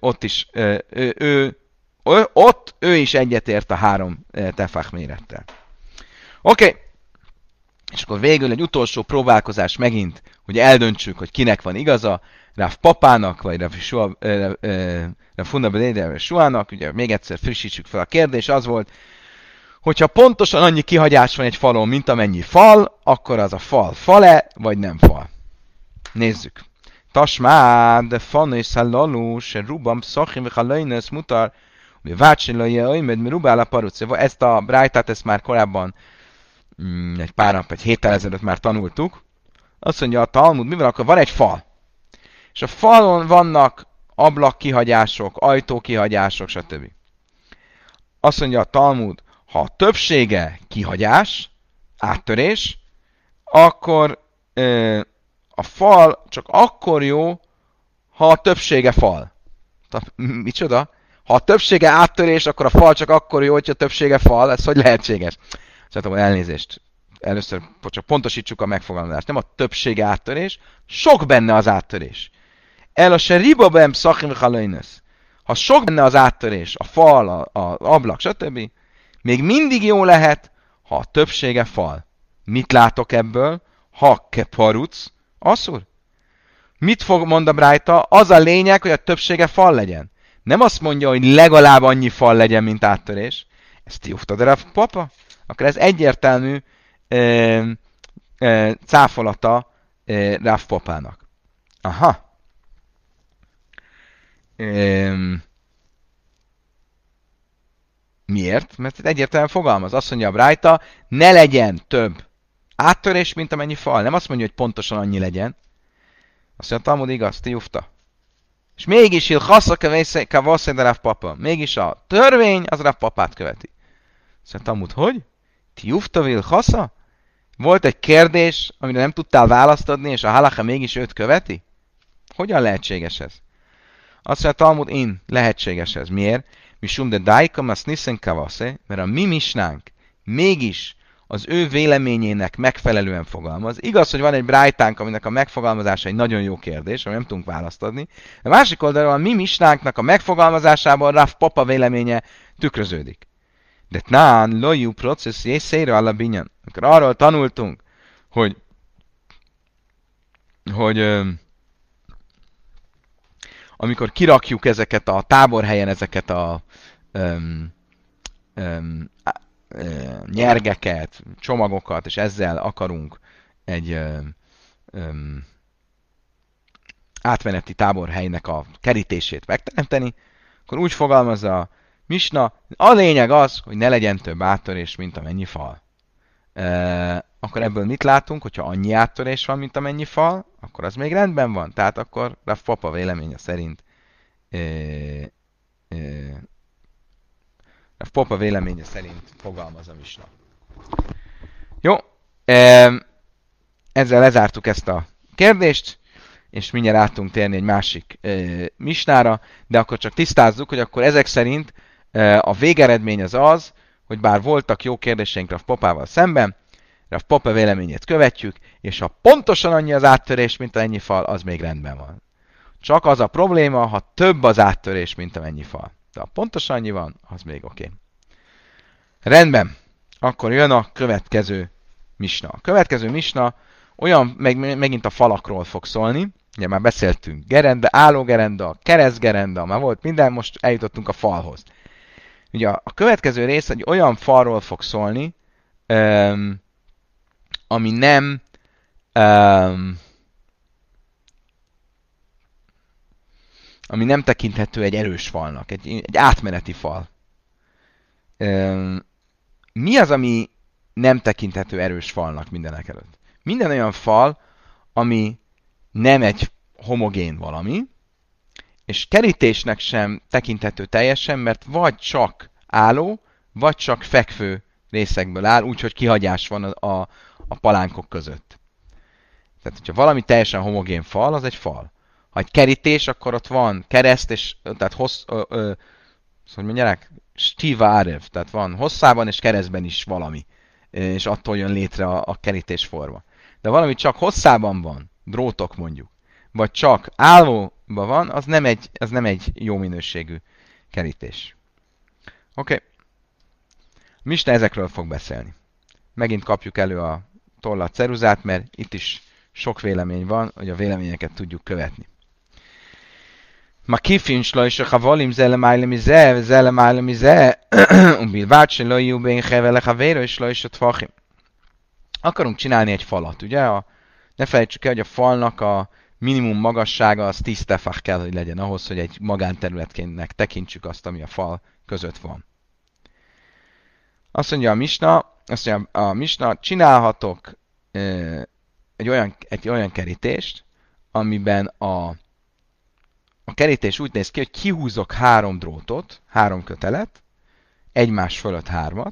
ő is egyetért a 3 tefach mérettel. Oké. És akkor végül egy utolsó próbálkozás megint, hogy eldöntsük, hogy kinek van igaza, Rav Papának, vagy Rav Huna ben Eleazar Suának, ugye még egyszer frissítsük fel a kérdés, az volt, hogyha pontosan annyi kihagyás van egy falon, mint amennyi fal, akkor az a fal-e, vagy nem fal. Nézzük. Tasmád, fanősz hallalú, se rubam szachim, vechalajnősz mutar, vácsilajja, olymed, mi rubál a paruce. Ezt a brájtát, ezt már korábban egy pár nap, egy héttel ezelőtt már tanultuk. Azt mondja a Talmud, mivel akkor van egy fal, és a falon vannak ablakkihagyások, ajtókihagyások, stb. Azt mondja a Talmud, ha a többsége kihagyás, áttörés, akkor a fal csak akkor jó, ha a többsége fal. Micsoda? Ha a többsége áttörés, akkor a fal csak akkor jó, hogyha a többsége fal. Ez hogy lehetséges? Szóval elnézést. Először csak pontosítsuk a megfogalmazást. Nem a többsége áttörés, sok benne az áttörés. El a se ribabem szachim halajnösz. Ha sok benne az áttörés, a fal, az ablak, stb., még mindig jó lehet, ha a többsége fal. Mit látok ebből? Ha keparuc, asszur. Mit fog mond a Brájta? Az a lényeg, hogy a többsége fal legyen. Nem azt mondja, hogy legalább annyi fal legyen, mint áttörés. Ezt juftad a Rav Papa? Akkor ez egyértelmű cáfolata Rav Papának. Aha. Miért? Mert itt egyértelműen fogalmaz. Azt mondja a Brájta, ne legyen több áttörés, mint amennyi fal. Nem azt mondja, hogy pontosan annyi legyen. Azt mondja, Talmud igaz, ti jufta. És mégis il hassa kavasszed a Rav Papa. Mégis a törvény az Rav Papát követi. Azt mondja, Talmud, hogy? Ti jufta vil hassa? Volt egy kérdés, amire nem tudtál választ adni, és a halacha mégis őt követi? Hogyan lehetséges ez? Azt mondja, Talmud, lehetséges ez. Miért? Mi sum de daikam azt niszen kavasze, mert a mi misnánk mégis az ő véleményének megfelelően fogalmaz. Igaz, hogy van egy brájtánk, aminek a megfogalmazása egy nagyon jó kérdés, ami nem tudunk választ adni. De másik oldalról a mi misnánknak a megfogalmazásában Rav Papa véleménye tükröződik. De tnán lojú processz jészére alabinyan. Akkor arról tanultunk, hogy amikor kirakjuk ezeket a táborhelyen, ezeket a nyergeket, csomagokat, és ezzel akarunk egy átmeneti táborhelynek a kerítését megteremteni, akkor úgy fogalmazza a misna, a lényeg az, hogy ne legyen több áttörés, mint amennyi fal. Akkor ebből mit látunk, hogyha annyi áttörés van, mint amennyi fal, akkor az még rendben van. Tehát akkor Rav Papa véleménye szerint Rav Papa véleménye szerint fogalmaz a misna. Jó, ezzel lezártuk ezt a kérdést, és mindjárt át tudunk térni egy másik misnára, de akkor csak tisztázzuk, hogy akkor ezek szerint a végeredmény az az, hogy bár voltak jó kérdéseink Rav Papával szemben, Rav Papa véleményét követjük, és ha pontosan annyi az áttörés, mint amennyi fal, az még rendben van. Csak az a probléma, ha több az áttörés, mint amennyi fal. De ha pontosan annyi van, az még oké. Rendben. Akkor jön a következő misna. A következő misna olyan, megint a falakról fog szólni. Ugye már beszéltünk gerenda, állógerenda, keresztgerenda, már volt minden, most eljutottunk a falhoz. Ugye a következő rész egy olyan falról fog szólni, ami nem tekinthető egy erős falnak, egy átmeneti fal. Mi az, ami nem tekinthető erős falnak mindenek előtt? Minden olyan fal, ami nem egy homogén valami, és kerítésnek sem tekinthető teljesen, mert vagy csak álló, vagy csak fekvő részekből áll, úgyhogy kihagyás van a palánkok között. Tehát, hogyha valami teljesen homogén fal, az egy fal. Ha egy kerítés, akkor ott van kereszt, és tehát hogy mondják? Stiva árev, tehát van hosszában és keresztben is valami, és attól jön létre a kerítés forma. De valami csak hosszában van, drótok mondjuk, vagy csak állóban van, az nem egy jó minőségű kerítés. Oké. Misna ezekről fog beszélni. Megint kapjuk elő a tollat ceruzát, mert itt is sok vélemény van, hogy a véleményeket tudjuk követni. מקיפין שלושה חבולים זה למעלה מזה וזה למעלה מזה ובלבד שלא יהיו בין חבל לחברו שלושה טפחים. Akarunk csinálni egy falat, ugye? Ne felejtsük el, hogy a falnak a minimum magassága az 10 tefach kell, hogy legyen ahhoz, hogy egy magánterületként tekintsük azt, ami a fal között van. Azt mondja a misna, csinálhatok egy olyan kerítést, amiben a kerítés úgy néz ki, hogy kihúzok 3 drótot, 3 kötelet, egymás fölött 3-at,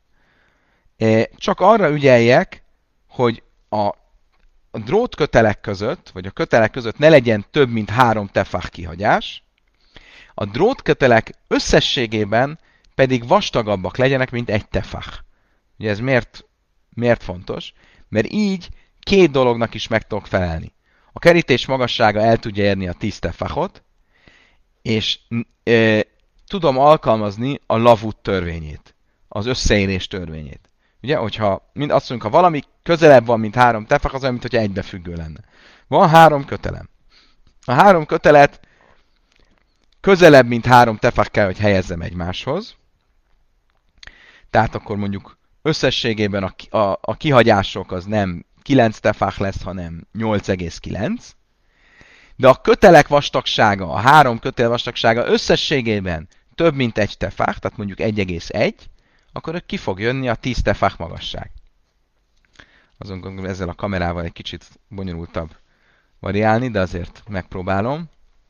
csak arra ügyeljek, hogy a drótkötelek között, vagy a kötelek között ne legyen több, mint 3 tefach kihagyás, a drótkötelek összességében pedig vastagabbak legyenek, mint 1 tefach. Ugye ez miért fontos? Mert így 2 dolognak is meg tudok felelni. A kerítés magassága el tudja érni a 10 tefachot, és tudom alkalmazni a lavut törvényét, az összeérés törvényét. Ugye, hogyha azt mondjuk, ha valami közelebb van, mint 3 tefach, az olyan, mintha egybefüggő lenne. Van 3 kötelem. A 3 kötelet közelebb, mint 3 tefach kell, hogy helyezzem egymáshoz. Tehát akkor mondjuk összességében a kihagyások az nem 9 tefach lesz, hanem 8,9. De a kötelek vastagsága, a 3 kötel vastagsága összességében több, mint 1 tefach, tehát mondjuk 1,1, akkor ki fog jönni a 10 tefach magasság. Azon gondolom, ezzel a kamerával egy kicsit bonyolultabb variálni, de azért megpróbálom.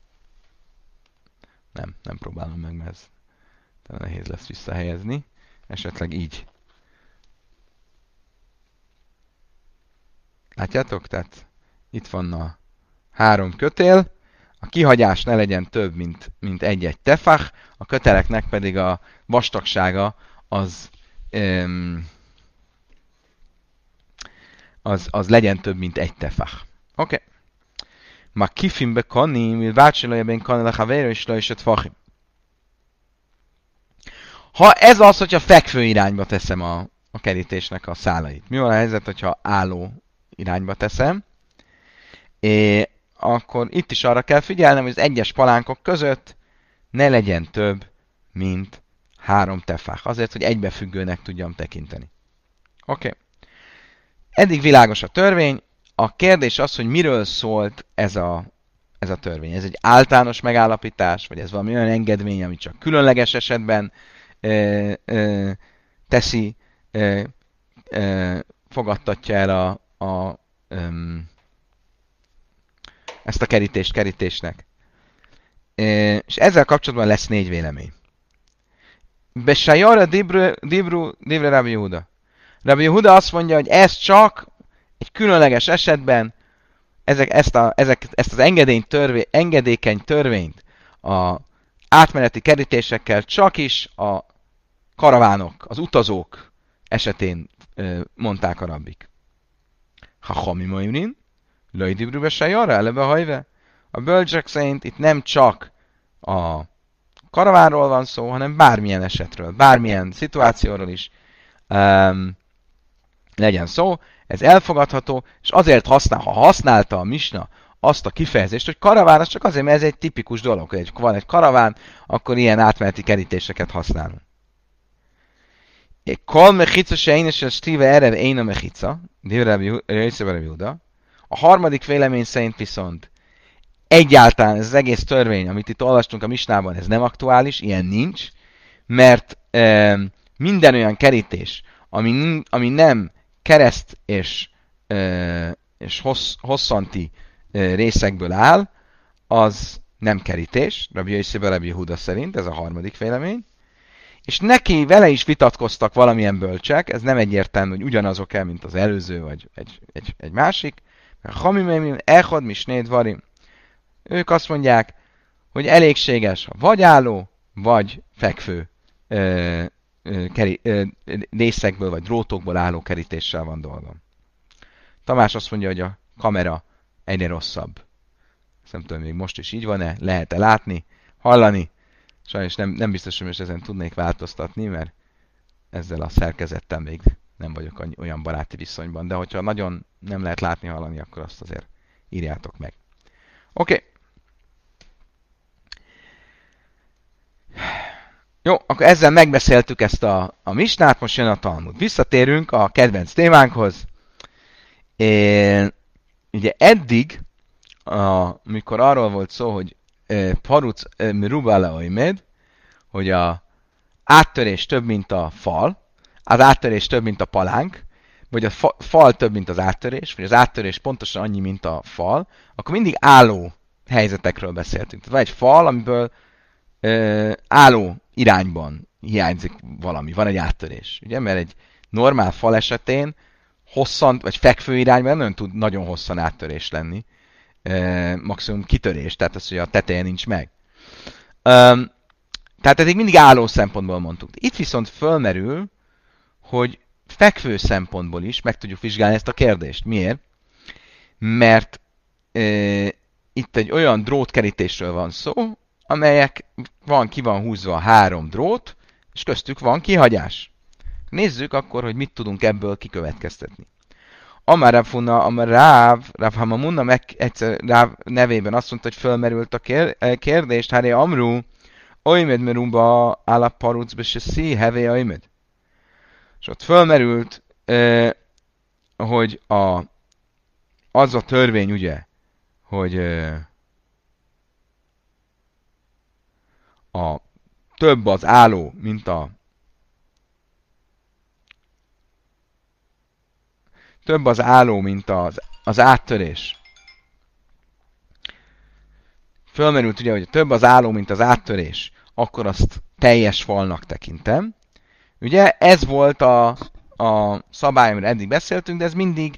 Nem próbálom meg, mert ez nehéz lesz visszahelyezni. Esetleg így. Látjátok? Tehát itt van a 3 kötél, a kihagyás ne legyen több, mint 1 tefach, a köteleknek pedig a vastagsága az az legyen több, mint egy tefach. Oké. Ma kifim be kani, mi vácsilajában kani le havéra és le is fachim. Ha ez az, hogyha fekvő irányba teszem a kerítésnek a szálait. Mi van a helyzet, hogyha álló irányba teszem? Akkor itt is arra kell figyelnem, hogy az egyes palánkok között ne legyen több, mint 3 tefach. Azért, hogy egybefüggőnek tudjam tekinteni. Oké. Eddig világos a törvény. A kérdés az, hogy miről szólt ez a törvény. Ez egy általános megállapítás, vagy ez valami olyan engedmény, ami csak különleges esetben teszi, fogadtatja el ezt a kerítésnek. És ezzel kapcsolatban lesz 4 vélemény. Besajara Dibru Rabbi Yehuda. Rabbi Yehuda azt mondja, hogy ez csak egy különleges esetben ezt az engedékeny törvényt a átmeneti kerítésekkel csak is a karavánok, az utazók esetén mondták a rabbik. Ha hami moimrin, löj Dibru besajara, eleve hajve. A bölcsek szerint itt nem csak a karavánról van szó, hanem bármilyen esetről, bármilyen szituációról is legyen szó, ez elfogadható, és azért ha használta a misna azt a kifejezést, hogy karaván, az csak azért, mert ez egy tipikus dolog, hogy van egy karaván, akkor ilyen átmeneti kerítéseket használunk. Kol mechica se én és a stíve erev én a mechica, a harmadik vélemény szerint viszont egyáltalán ez az egész törvény, amit itt olvastunk a misnában, ez nem aktuális, ilyen nincs, mert minden olyan kerítés, ami nem kereszt és hosszanti részekből áll, az nem kerítés, Rabbi Yossi Rabbi Yehuda szerint, ez a harmadik vélemény, és vele is vitatkoztak valamilyen bölcsek, ez nem egyértelmű, hogy ugyanazok-e, mint az előző, vagy egy másik, mert Hamimemim, Echad, Misnéd, Varim. Ők azt mondják, hogy elégséges, ha vagy álló, vagy fekvő részekből, vagy drótokból álló kerítéssel van dolgom. Tamás azt mondja, hogy a kamera egyre rosszabb. Ezt nem tudom, még most is így van-e, lehet-e látni, hallani. Sajnos nem biztos, hogy most ezen tudnék változtatni, mert ezzel a szerkezettel még nem vagyok olyan baráti viszonyban, de hogyha nagyon nem lehet látni, hallani, akkor azt azért írjátok meg. Oké. Jó, akkor ezzel megbeszéltük ezt a misnát, most jön a Talmud. Visszatérünk a kedvenc témánkhoz. Ugye eddig, amikor arról volt szó, hogy paruc merubala oimed, hogy a áttörés több, mint a fal, az áttörés több, mint a palánk, vagy a fal több, mint az áttörés, vagy az áttörés pontosan annyi, mint a fal, akkor mindig álló helyzetekről beszéltünk. Tehát van egy fal, amiből álló irányban hiányzik valami, van egy áttörés. Ugye? Mert egy normál fal esetén hosszan, vagy fekvő irányban nem tud nagyon hosszan áttörés lenni. Maximum kitörés, tehát az, hogy a teteje nincs meg. Tehát eddig mindig álló szempontból mondtuk. Itt viszont fölmerül, hogy fekvő szempontból is meg tudjuk vizsgálni ezt a kérdést. Miért? Mert itt egy olyan drótkerítésről van szó, amelyek ki van húzva 3 drót, és köztük van kihagyás. Nézzük akkor, hogy mit tudunk ebből kikövetkeztetni. Amar Rafuna, Amar Rav Hamamunna egyszer Ráv nevében azt mondta, hogy fölmerült a kérdést, Háré Amru, Oimed merumba állaparucbe se szí, hevé Oimed. És ott fölmerült, hogy az a törvény, ugye, hogy a több az álló, mint az áttörés. Fölmerült ugye, hogy több az álló, mint az áttörés, akkor azt teljes falnak tekintem. Ugye ez volt a szabály, amire eddig beszéltünk, de ez mindig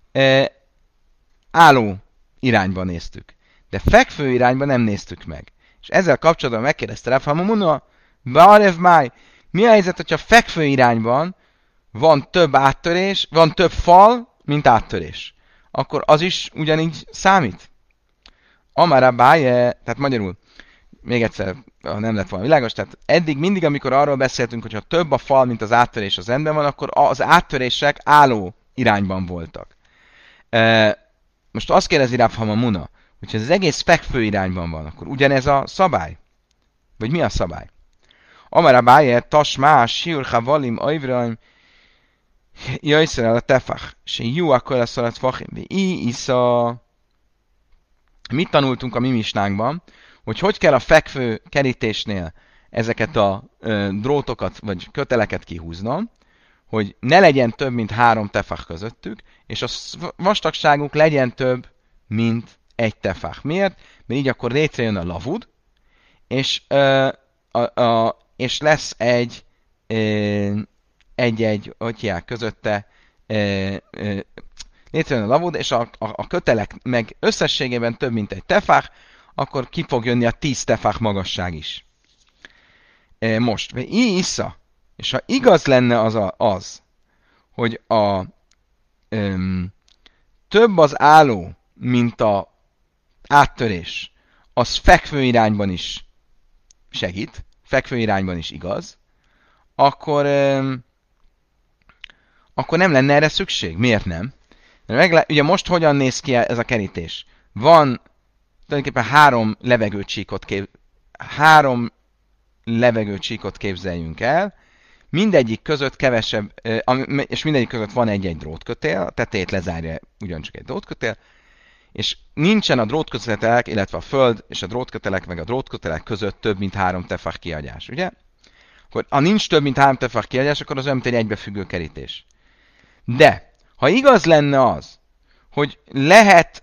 álló irányban néztük. De fekvő irányban nem néztük meg. És ezzel kapcsolatban megkérdezte Rav Hamamuna, Bárev Máj, mi a helyzet, hogyha fekvő irányban van több áttörés, van több fal, mint áttörés, akkor az is ugyanígy számít? Amara báje, tehát magyarul, még egyszer, ha nem lett volna világos, tehát eddig mindig, amikor arról beszéltünk, hogy ha több a fal, mint az áttörés az rendben van, akkor az áttörések álló irányban voltak. Most azt kérdezi Rav Hamamuna, hogyha az egész fekvő irányban van, akkor ugyanez a szabály? Vagy mi a szabály? Amara báje, tasmá, siur havalim, ajvraim, jajszer a tefach, se jó akkor a szalat fachim, isza. Mit tanultunk a mi misnánkban, hogy kell a fekvő kerítésnél ezeket a drótokat vagy köteleket kihúznom, hogy ne legyen több, mint 3 tefach közöttük, és a vastagságuk legyen több, mint 1 tefach. Miért? Mert így akkor létrejön a lavud, és, és lesz egy, hogy hívják, közötte létrejön a lavud, és a kötelek meg összességében több, mint 1 tefach, akkor ki fog jönni a 10 tefach magasság is. Most, Isza, és ha igaz lenne az hogy több az álló, mint a áttörés, az fekvő irányban is segít, fekvő irányban is igaz, akkor nem lenne erre szükség. Miért nem? Ugye most hogyan néz ki ez a kerítés? Van tulajdonképpen 3 levegőcsíkot képzeljünk el, mindegyik között kevesebb, és mindegyik között van egy-egy drótkötél, a tetejét lezárja ugyancsak egy drótkötél, és nincsen a drótkötelek, illetve a föld és a drótkötelek meg a drótkötelek között több, mint 3 tefach kihagyás, ugye? Akkor, ha nincs több, mint 3 tefach kihagyás, akkor az olyan, mint egy egybefüggő kerítés. De, ha igaz lenne az, hogy lehet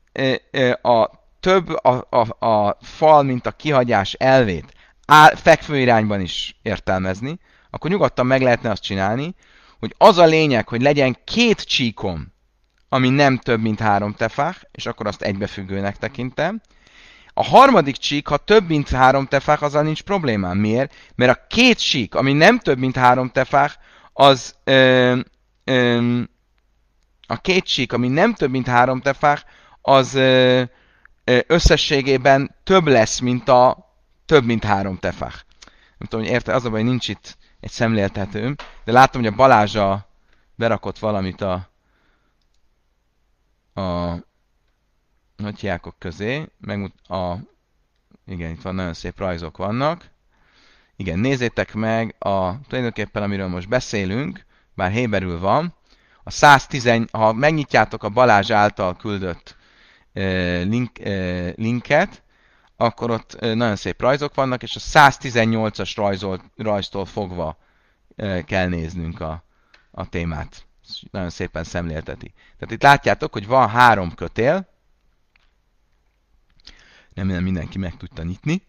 a fal, mint a kihagyás elvét fekvő irányban is értelmezni, akkor nyugodtan meg lehetne azt csinálni, hogy az a lényeg, hogy legyen 2 csíkom, ami nem több, mint 3 tefach, és akkor azt egybefüggőnek tekintem. A harmadik csík, ha több, mint 3 tefach, azzal nincs problémám. Miért? Mert a 2 csík, ami nem több, mint 3 tefach, az a 2 csík, ami nem több, mint 3 tefach, az összességében több lesz, mint a több, mint 3 tefach. Nem tudom, hogy érte, az a baj, hogy nincs itt egy szemléltetőm, de látom, hogy a Balázsa berakott valamit a nagyjákok közé, igen, itt van nagyon szép rajzok vannak. Igen, nézzétek meg tulajdonképpen, amiről most beszélünk, bár héberül van, a 110, ha megnyitjátok a Balázs által küldött linket, akkor ott nagyon szép rajzok vannak, és a 118-as rajztól fogva kell néznünk a témát. Nagyon szépen szemlélteti. Tehát itt látjátok, hogy van 3 kötél, nem mindenki meg tudta nyitni.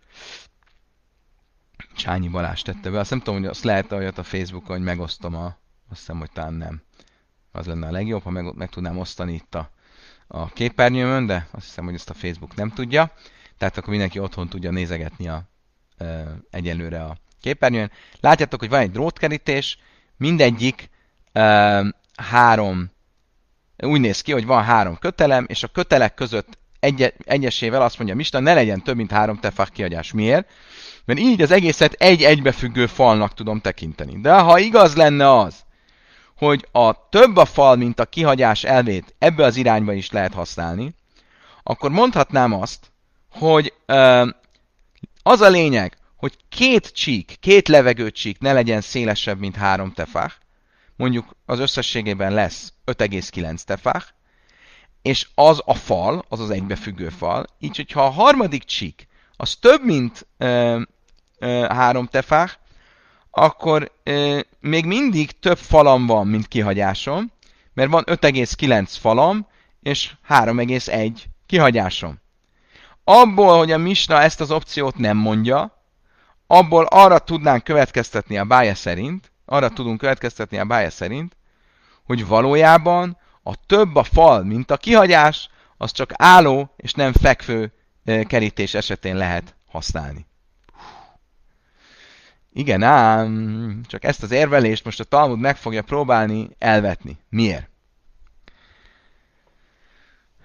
Csányi Balázs tette be. Azt nem tudom, hogy azt lehet olyat a Facebookon, hogy megosztom azt hiszem, hogy talán nem. Az lenne a legjobb, ha meg tudnám osztani itt a képernyőmön, de azt hiszem, hogy ezt a Facebook nem tudja. Tehát akkor mindenki otthon tudja nézegetni egyelőre a képernyőn. Látjátok, hogy van egy drótkerítés, mindegyik 3, úgy néz ki, hogy van 3 kötelem, és a kötelek között egyesével azt mondja Misna, ne legyen több, mint 3 tefach kihagyás. Miért? Mert így az egészet egy egybefüggő falnak tudom tekinteni. De ha igaz lenne az, hogy több a fal, mint a kihagyás elvét ebbe az irányba is lehet használni, akkor mondhatnám azt, hogy az a lényeg, hogy 2 levegőcsík ne legyen szélesebb, mint 3 tefach, mondjuk az összességében lesz 5,9 tefach, és az a fal, az egybefüggő fal, így, hogyha a harmadik csík az több, mint 3 tefach, akkor még mindig több falam van, mint kihagyásom, mert van 5,9 falam, és 3,1 kihagyásom. Abból, hogy a Misna ezt az opciót nem mondja, abból arra tudunk következtetni a bája szerint, hogy valójában a több a fal, mint a kihagyás, az csak álló és nem fekvő kerítés esetén lehet használni. Igen ám, csak ezt az érvelést most a Talmud meg fogja próbálni elvetni. Miért?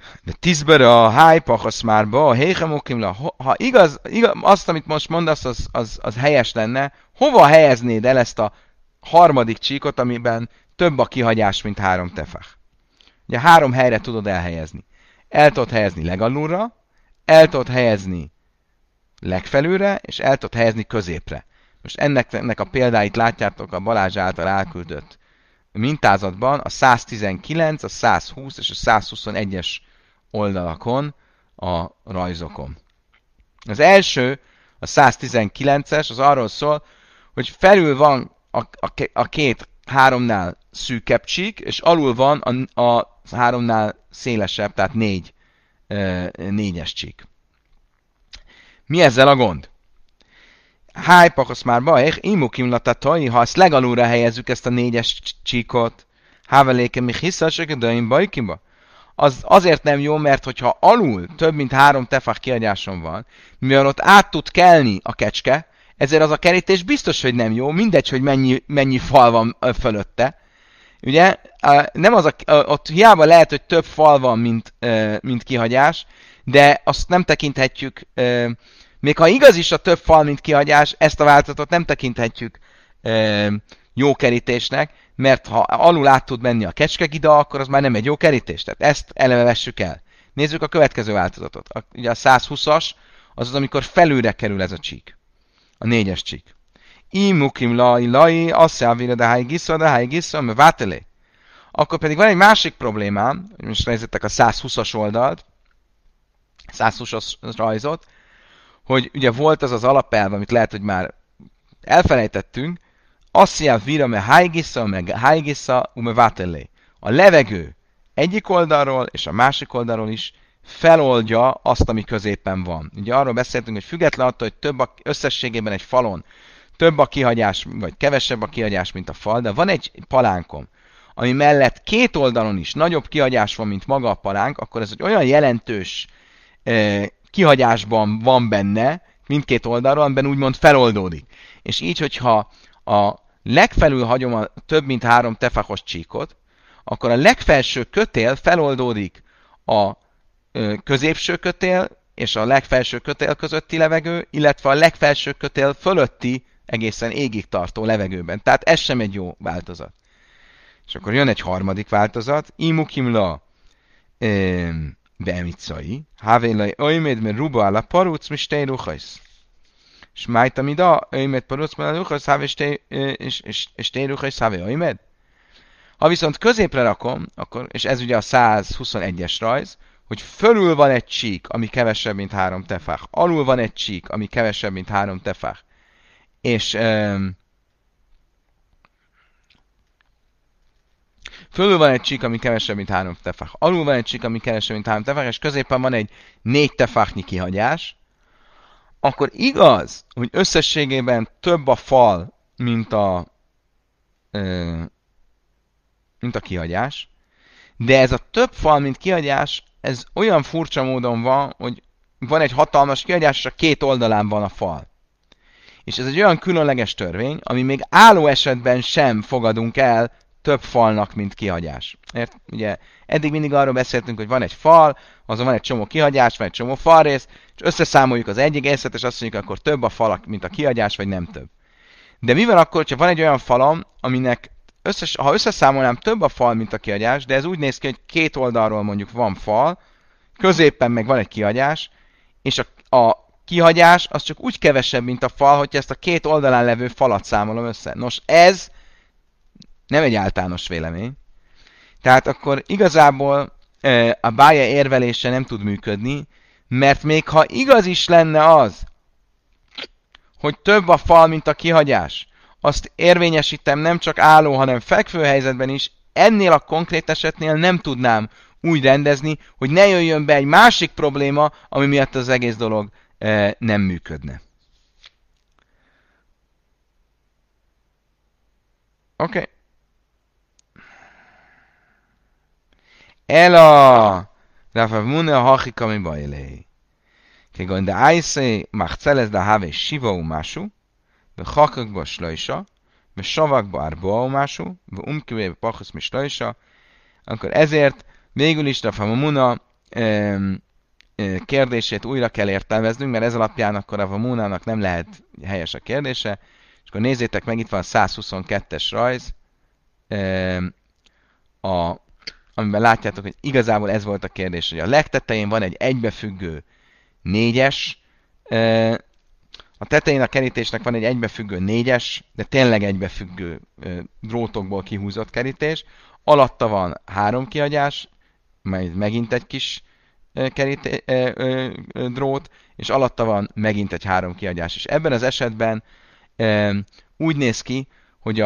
De tízbere a háj pachaszmárba, a héjemokimla, ha igaz, azt, amit most mondasz, az helyes lenne, hova helyeznéd el ezt a harmadik csíkot, amiben több a kihagyás, mint 3 tefach? Ugye 3 helyre tudod elhelyezni. El tudod helyezni legalulra, el tudod helyezni legfelülre, és el tudod helyezni középre. Most ennek a példáit látjátok a Balázs által elküldött mintázatban, a 119, a 120 és a 121-es oldalakon, a rajzokon. Az első, a 119-es, az arról szól, hogy felül van a két háromnál szűkebb csík, és alul van a háromnál szélesebb, tehát négyes csík. Mi ezzel a gond? Háj, pakosz már baj, imukim latatai, ha ezt legalulra helyezzük ezt a 4-es csíkot, háveléke mi hiszasok, de én bajkimba. Az azért nem jó, mert hogyha alul több mint 3 tefach kiadáson van, mivel ott át tud kelni a kecske, ezért az a kerítés biztos, hogy nem jó, mindegy, hogy mennyi fal van fölötte. Ugye, nem az ott hiába lehet, hogy több fal van, mint kihagyás, de azt nem tekinthetjük, még ha igaz is a több fal, mint kihagyás, ezt a változatot nem tekinthetjük jó kerítésnek, mert ha alul át tud menni a kecskegida, akkor az már nem egy jó kerítés. Tehát ezt eleve vessük el. Nézzük a következő változatot. Ugye a 120-as, az, amikor felülre kerül ez a csík. A 4-es csík. Mukim lai, asszávira de háj gisza, me vátelé. Akkor pedig van egy másik problémám, most nézzétek a 120-as oldalt, 120-as rajzot, hogy ugye volt az az alapelv, amit lehet, hogy már elfelejtettünk, asszia vira me hájgisza, meg hájgisza, me vátelé. A levegő egyik oldalról és a másik oldalról is feloldja azt, ami középen van. Ugye arról beszéltünk, hogy független attól, hogy összességében egy falon több a kihagyás, vagy kevesebb a kihagyás, mint a fal, de van egy palánkom, ami mellett két oldalon is nagyobb kihagyás van, mint maga a palánk, akkor ez egy olyan jelentős kihagyásban van benne, mindkét oldalról, amiben úgymond feloldódik. És így, hogyha a legfelül hagyom a több mint 3 tefachos csíkot, akkor a legfelső kötél feloldódik a középső kötél és a legfelső kötél közötti levegő, illetve a legfelső kötél fölötti egészen égig tartó levegőben. Tehát ez sem egy jó változat. És akkor jön egy harmadik változat. Imukimla beemicai. Havélai oimed me ruba ala paruc mi stej ruchajsz. És májtam ida, oimed paruc me ruchajsz, havé stej ruchajsz, havé oimed. Ha viszont középre rakom, akkor, és ez ugye a 121-es rajz, hogy fölül van egy csík, ami kevesebb, mint 3 tefach, alul van egy csík, ami kevesebb, mint 3 tefach, és fölül van egy csík, ami kevesebb, mint 3 tefach, alul van egy csík, ami kevesebb, mint 3 tefach, és középen van egy 4 tefachnyi kihagyás, akkor igaz, hogy összességében több a fal, mint a kihagyás, de ez a több fal, mint kihagyás, ez olyan furcsa módon van, hogy van egy hatalmas kihagyás, és a két oldalán van a fal. És ez egy olyan különleges törvény, ami még álló esetben sem fogadunk el több falnak, mint kihagyás. Ugye eddig mindig arról beszéltünk, hogy van egy fal, azon van egy csomó kihagyás, van egy csomó falrész, és összeszámoljuk az egyik részlet, és azt mondjuk, akkor több a falak, mint a kihagyás, vagy nem több. De mi van akkor, ha van egy olyan falam, aminek ha összeszámolnám, több a fal, mint a kihagyás, de ez úgy néz ki, hogy két oldalról mondjuk van fal, középen meg van egy kihagyás, és a kihagyás az csak úgy kevesebb, mint a fal, hogyha ezt a két oldalán levő falat számolom össze. Nos, ez nem egy általános vélemény. Tehát akkor igazából a bája érvelése nem tud működni, mert még ha igaz is lenne az, hogy több a fal, mint a kihagyás, azt érvényesítem nem csak álló, hanem fekvő helyzetben is, ennél a konkrét esetnél nem tudnám úgy rendezni, hogy ne jöjjön be egy másik probléma, ami miatt az egész dolog nem működne. Oké. Ela Rav Muna hachika mi bajlei. כגון דאייסי מחצלס דהווה שיבה ומשהו, וחוקק בו שלושה, ושובק bо 4 ומשהו, ואומקווה בפוחס משלושה, akkor ezért végül is Rav Muna kérdését újra kell értelmeznünk, mert ez alapján akkor a Múnának nem lehet helyes a kérdése. És akkor nézzétek meg, itt van a 122-es rajz, amiben látjátok, hogy igazából ez volt a kérdés, hogy a legtetején van egy egybefüggő négyes, a tetején a kerítésnek van egy egybefüggő négyes, de tényleg egybefüggő drótokból kihúzott kerítés, alatta van három kihagyás, majd megint egy kis drót, és alatta van megint egy három kihagyás. És ebben az esetben úgy néz ki, hogy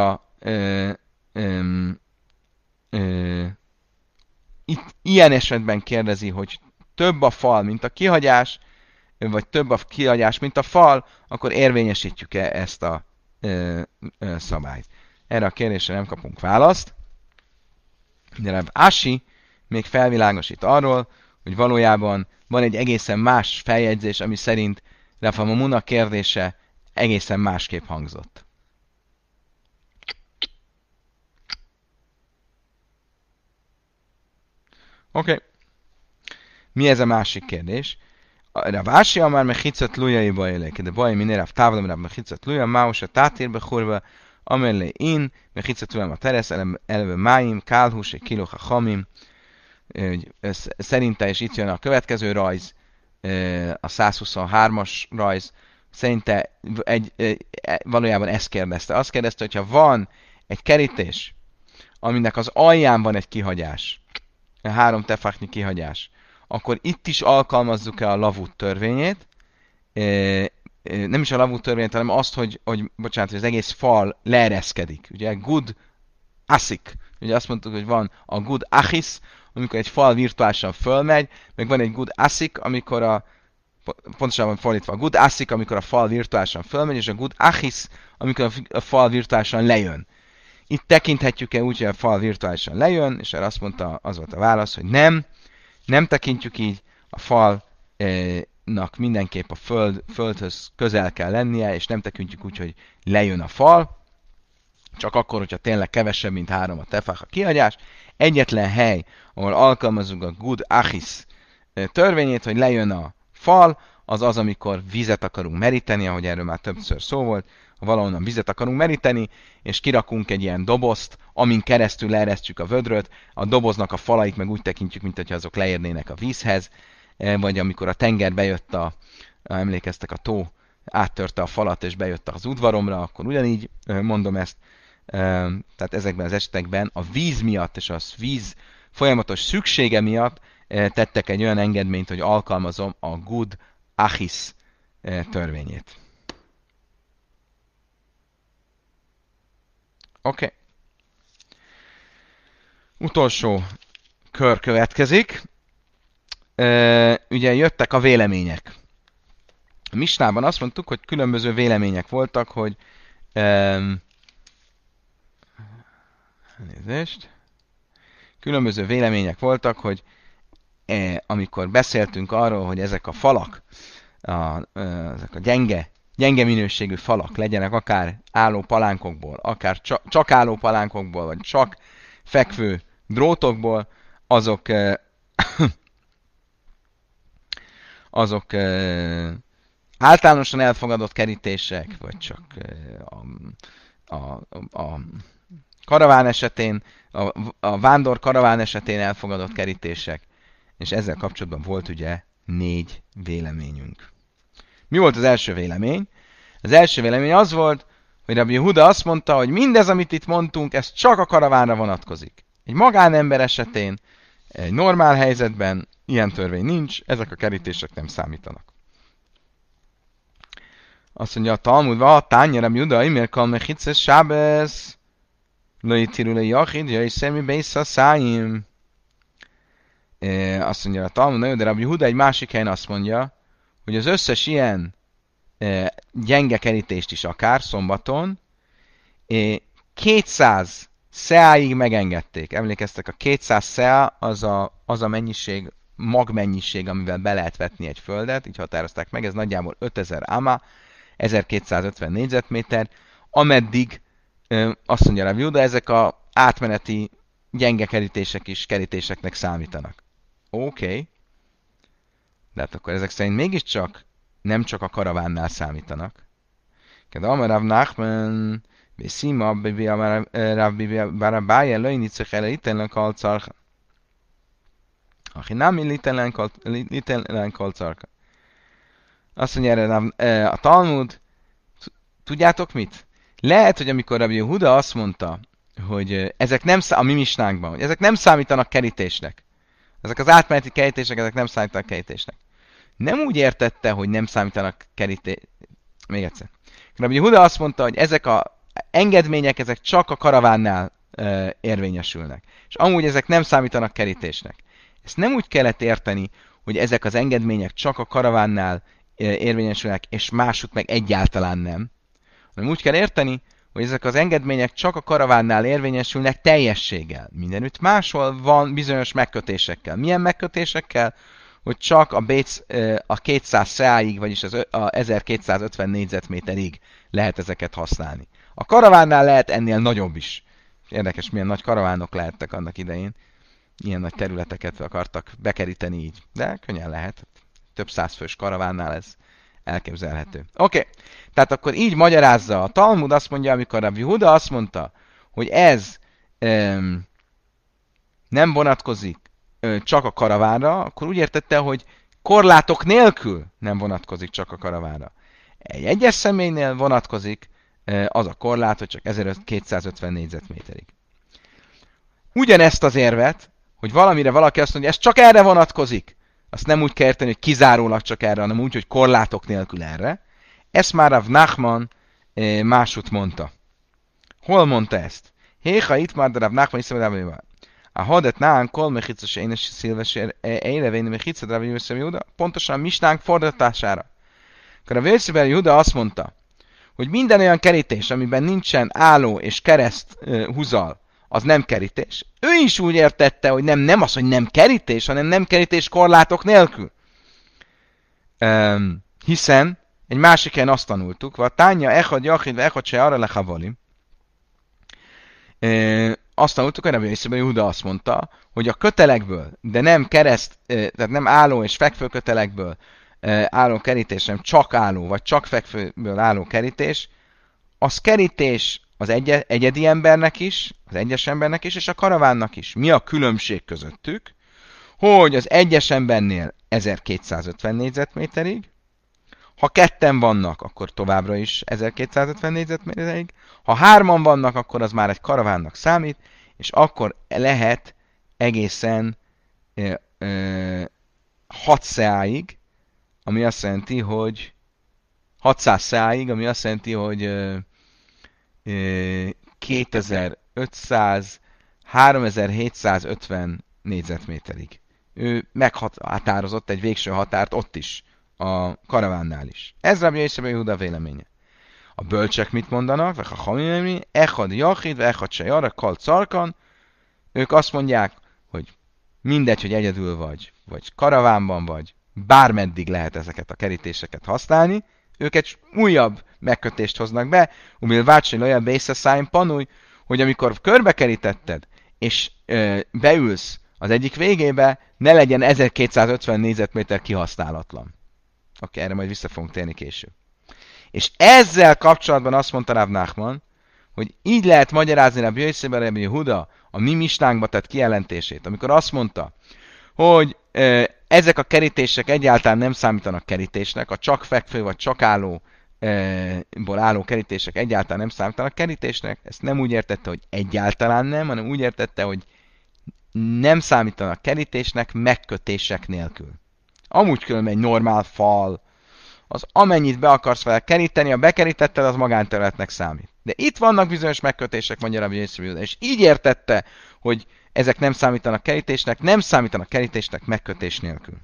itt ilyen esetben kérdezi, hogy több a fal, mint a kihagyás, vagy több a kihagyás, mint a fal, akkor érvényesítjük-e ezt a szabályt. Erre a kérdésre nem kapunk választ. De Rav Ashi még felvilágosít arról, hogy valójában van egy egészen más feljegyzés, ami szerint Rav Hamamuna kérdése egészen másképp hangzott. Oké. Mi ez a másik kérdés? Rav Ashi amár mechicet lujai bajélék, de baj minél Rav Távlam Rav mechicet luja, máusa tátír behurva, amellé in, mechicet lujam a teres, eleve máim, kálhús, egy kilóha hamim. Szerinte, és itt jön a következő rajz, a 123-as rajz, szerinte valójában ezt kérdezte. Azt kérdezte, hogyha van egy kerítés, aminek az alján van egy kihagyás, három tefáknyi kihagyás, akkor itt is alkalmazzuk-e a lavút törvényét, nem is a lavút törvényét, hanem azt, hogy az egész fal leereszkedik. Ugye good asik. Ugye azt mondtuk, hogy van a good achis, amikor egy fal virtuálisan fölmegy, meg van egy good asik, amikor pontosabban fordítva, a good asik, amikor a fal virtuálisan fölmegy, és a good achis, amikor a fal virtuálisan lejön. Itt tekinthetjük-e úgy, hogy a fal virtuálisan lejön, és erre azt mondta, az volt a válasz, hogy nem tekintjük így, a falnak mindenképp a földhöz közel kell lennie, és nem tekintjük úgy, hogy lejön a fal, csak akkor, hogyha tényleg kevesebb, mint három a tefach a kihagyás. Egyetlen hely, ahol alkalmazunk a good achis törvényét, hogy lejön a fal, az az, amikor vizet akarunk meríteni, ahogy erről már többször szó volt, ha valahonnan vizet akarunk meríteni, és kirakunk egy ilyen dobozt, amin keresztül leeresztjük a vödröt, a doboznak a falait meg úgy tekintjük, mint hogyha azok leérnének a vízhez, vagy amikor a tenger bejött emlékeztek, a tó áttörte a falat, és bejött az udvaromra, akkor ugyanígy mondom ezt. Tehát ezekben az esetekben a víz miatt és a víz folyamatos szüksége miatt tettek egy olyan engedményt, hogy alkalmazom a good achis törvényét. Oké. Utolsó kör következik. Ugye jöttek a vélemények. A Misnában azt mondtuk, hogy különböző vélemények voltak, hogy elnézést. Különböző vélemények voltak, hogy amikor beszéltünk arról, hogy ezek a falak, ezek a gyenge minőségű falak legyenek akár álló palánkokból, akár csak álló palánkokból, vagy csak fekvő drótokból, azok általánosan elfogadott kerítések, vagy csak a karaván esetén, a vándor karaván esetén elfogadott kerítések, és ezzel kapcsolatban volt ugye 4 véleményünk. Mi volt az első vélemény? Az első vélemény az volt, hogy Rabbi Yehuda azt mondta, hogy mindez, amit itt mondtunk, ez csak a karavánra vonatkozik. Egy magánember esetén, egy normál helyzetben ilyen törvény nincs, ezek a kerítések nem számítanak. Azt mondja a Talmudban, Tányi Rabbi Yehuda, Imir Kalmechices Sábez, Lőjtirule Jachid, Jöjj Szemi Beisza Száim. Azt mondja a Talmud, de Rabbi Yehuda egy másik helyen azt mondja, hogy az összes ilyen gyenge kerítést is akár szombaton 200 szeáig megengedték. Emlékeztek, a 200 szea az a mennyiség, magmennyiség, amivel be lehet vetni egy földet, így határozták meg, ez nagyjából 5000 ama, 1250 négyzetméter, ameddig azt mondja Rabbi Yehuda, ezek a átmeneti gyenge kerítések is kerítéseknek számítanak. Oké. De hát akkor ezek szerint mégiscsak nem csak a karavánnál számítanak. Kedve Amar Rav Nachman, Szima, Rav Barabája, Löjnicek ele itelen kalcarka. Aki nem litelen kalcarka. Azt mondja erre a Talmud, tudjátok mit? Lehet, hogy amikor Rabbi Huda azt mondta, hogy ezek nem a mi misnánkban, hogy ezek nem számítanak kerítésnek. Ezek az átmeneti kerítések, ezek nem számítanak kerítésnek. Nem úgy értette, hogy nem számítanak kerítésnek. Még egyszer. Rabbi Huda azt mondta, hogy ezek az engedmények, ezek csak a karavánnál érvényesülnek. És amúgy ezek nem számítanak kerítésnek. Ezt nem úgy kellett érteni, hogy ezek az engedmények csak a karavánnál érvényesülnek, és másút meg egyáltalán nem. Hanem úgy kell érteni, hogy ezek az engedmények csak a karavánnál érvényesülnek teljességgel. Mindenütt máshol van bizonyos megkötésekkel. Milyen megkötésekkel? Hogy csak a 200 szeáig, vagyis a 1250 négyzetméterig lehet ezeket használni. A karavánnál lehet ennél nagyobb is. Érdekes, milyen nagy karavánok lehettek annak idején. Ilyen nagy területeket akartak bekeríteni így. De könnyen lehet. Több százfős karavánnál ez elképzelhető. Oké. Tehát akkor így magyarázza a Talmud, azt mondja, amikor Rabbi Huda azt mondta, hogy ez nem vonatkozik csak a karavánra, akkor úgy értette, hogy korlátok nélkül nem vonatkozik csak a karavánra. Egy egyes személynél vonatkozik az a korlát, hogy csak 1250 négyzetméterig. Ugyanezt az érvet, hogy valamire valaki azt mondja, ez csak erre vonatkozik, azt nem úgy kell érteni, hogy kizárólag csak erre, hanem úgy, hogy korlátok nélkül erre. Ezt már Rav Nachman másút mondta. Hol mondta ezt? Héha itt már Rav Nachman iszabadában. A hadet nán kol mechitza se énes szilvesér élevéni mechitza Rav Jösszebe Júda. Pontosan misnánk fordítására. Akkor a Jösszebe Júda azt mondta, hogy minden olyan kerítés, amiben nincsen álló és kereszt húzal, az nem kerítés. Ő is úgy értette, hogy nem az, hogy nem kerítés, hanem nem kerítés korlátok nélkül. Hiszen egy másik helyen azt tanultuk, vagy tánya echad jachid, echad se arra lechavali. Azt tanultuk, hogy Rabbi Jösszebe Júda azt mondta, hogy a kötelekből, de nem kereszt, tehát nem álló és fekvő kötelekből álló kerítés, nem csak álló, vagy csak fekvőből álló kerítés, az kerítés az egyedi embernek is, az egyes embernek is, és a karavánnak is. Mi a különbség közöttük? Hogy az egyes embernél 1250 négyzetméterig, ha ketten vannak, akkor továbbra is 1250 négyzetméterig, ha hárman vannak, akkor az már egy karavánnak számít, és akkor lehet egészen 6 szeáig, ami azt jelenti, hogy 600 szeáig, ami azt jelenti, hogy 2500, 3750 négyzetméterig. Ő meghatározott egy végső határt ott is, a karavánnál is. Ez Rabbi Jösszebe Júda véleménye. A bölcsek mit mondanak? Vagy a hamimemi, echad jachid, echad se jara, kal carkan. Ők azt mondják, hogy mindegy, hogy egyedül vagy karavánban vagy, bármeddig lehet ezeket a kerítéseket használni. Ők egy újabb megkötést hoznak be, umil vácsai olyan bészeszájn panulj, hogy amikor körbekerítetted, és beülsz az egyik végébe, ne legyen 1250 négyzetméter kihasználatlan. Oké, erre majd vissza fogunk térni később. És ezzel kapcsolatban azt mondta Rav Nachman, hogy így lehet magyarázni Rabbi Jösszebe Rabbi Huda a mi misnánkba tett kijelentését, amikor azt mondta, hogy ezek a kerítések egyáltalán nem számítanak kerítésnek, a csak fekvő vagy csak állóból álló kerítések egyáltalán nem számítanak kerítésnek, ezt nem úgy értette, hogy egyáltalán nem, hanem úgy értette, hogy nem számítanak kerítésnek megkötések nélkül. Amúgy különben egy normál fal, az amennyit be akarsz vele keríteni, ha bekerítetted, az magánterületnek számít. De itt vannak bizonyos megkötések, mondja Rabbi Jösszebe Júda, és így értette, hogy ezek nem számítanak kerítésnek, nem számítanak kerítésnek megkötés nélkül.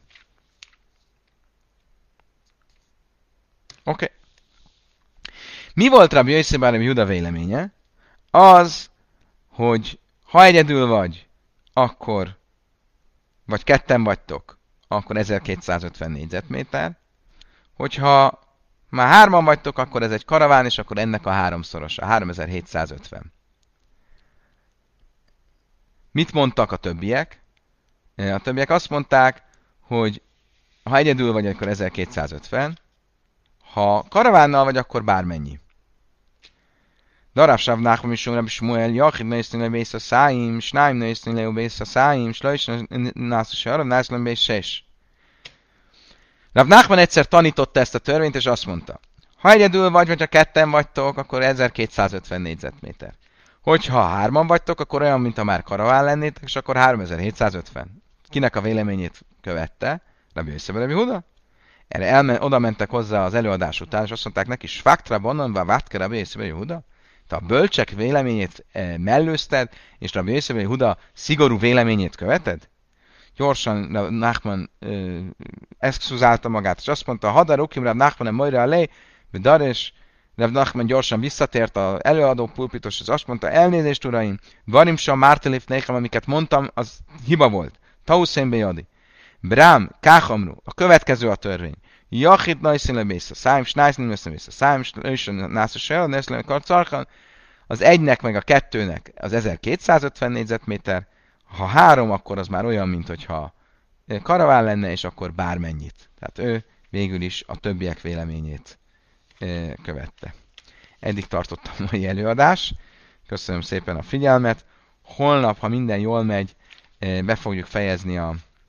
Oké. Mi volt Rabbi Jösszebe Júda véleménye? Az, hogy ha egyedül vagy ketten vagytok, akkor 1250 négyzetméter. Hogyha már hárman vagytok, akkor ez egy karaván, és akkor ennek a háromszorosa, 3750. Mit mondtak a többiek? A többiek azt mondták, hogy Ha egyedül vagy, akkor 1250. Ha karavánnal vagy, akkor bármennyi. Darab Rav Nachman Mishum Rabbi Shmuel, Yachid Nősztön le Bész a Száim, Snáim Nősztön le Bész a Száim, Slajs Nász a Sarab, Nász le Bész Ses. Rav Nachman egyszer tanította ezt a törvényt, és azt mondta, ha egyedül vagy ha ketten vagytok, akkor 1250 négyzetméter. Hogyha hárman vagytok, akkor olyan, mint ha már karaván lennétek, és akkor 3750. Kinek a véleményét követte? Rabbi Yosef Rabbi Huda? Erre oda mentek hozzá az előadás után, és azt mondták neki, Sfaktra bonon va vatke Rabbi Yosef Rabbi Huda? Te a bölcsek véleményét mellőzted, és Rabbi Yosef Rabbi Huda szigorú véleményét követed? Gyorsan Nachman exkluzálta magát, és azt mondta, Hadarukim Rav Nachman Moira Alej, Dares, Rav Nachman gyorsan visszatért az előadó pulpitos, és azt mondta, elnézést uraim, Varimsa Mártelif Neichem, amiket mondtam, az hiba volt. Tauszén Bejadi. Brám, Káchamru, a következő a törvény. Jachit Najszín lebész a szájm, Snájszín lebész a szájm, Snájszín nászos el, Neszlem karcarkan, az egynek meg a kettőnek az 1250 négyzetméter, ha három, akkor az már olyan, mint hogyha karaván lenne, és akkor bármennyit. Tehát ő végül is a többiek véleményét követte. Eddig tartottam a mai előadás. Köszönöm szépen a figyelmet. Holnap, ha minden jól megy, be fogjuk fejezni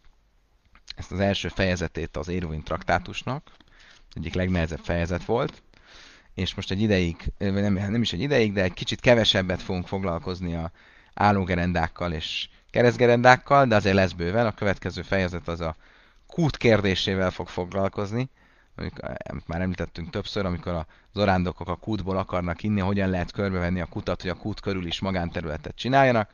ezt az első fejezetét az Éruvin traktátusnak. Egyik legnehezebb fejezet volt. És most egy ideig, nem is egy ideig, de egy kicsit kevesebbet fogunk foglalkozni a állógerendákkal és keresztgerendákkal, de azért lesz bőven. A következő fejezet az a kút kérdésével fog foglalkozni, amit már említettünk többször, amikor az orándokok a kútból akarnak inni, hogyan lehet körbevenni a kutat, hogy a kút körül is magánterületet csináljanak.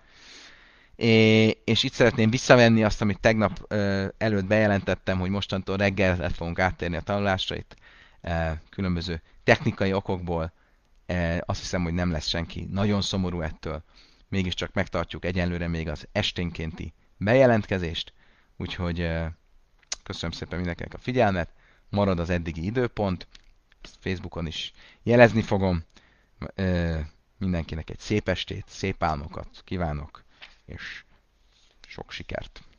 És itt szeretném visszavenni azt, amit tegnap előtt bejelentettem, hogy mostantól reggel fogunk áttérni a tanulásra itt különböző technikai okokból. Azt hiszem, hogy nem lesz senki nagyon szomorú ettől. Mégiscsak megtartjuk egyenlőre még az esténkénti bejelentkezést. Úgyhogy köszönöm szépen mindenkinek a figyelmet. Marad az eddigi időpont. Facebookon is jelezni fogom. Mindenkinek egy szép estét, szép álmokat kívánok, és sok sikert!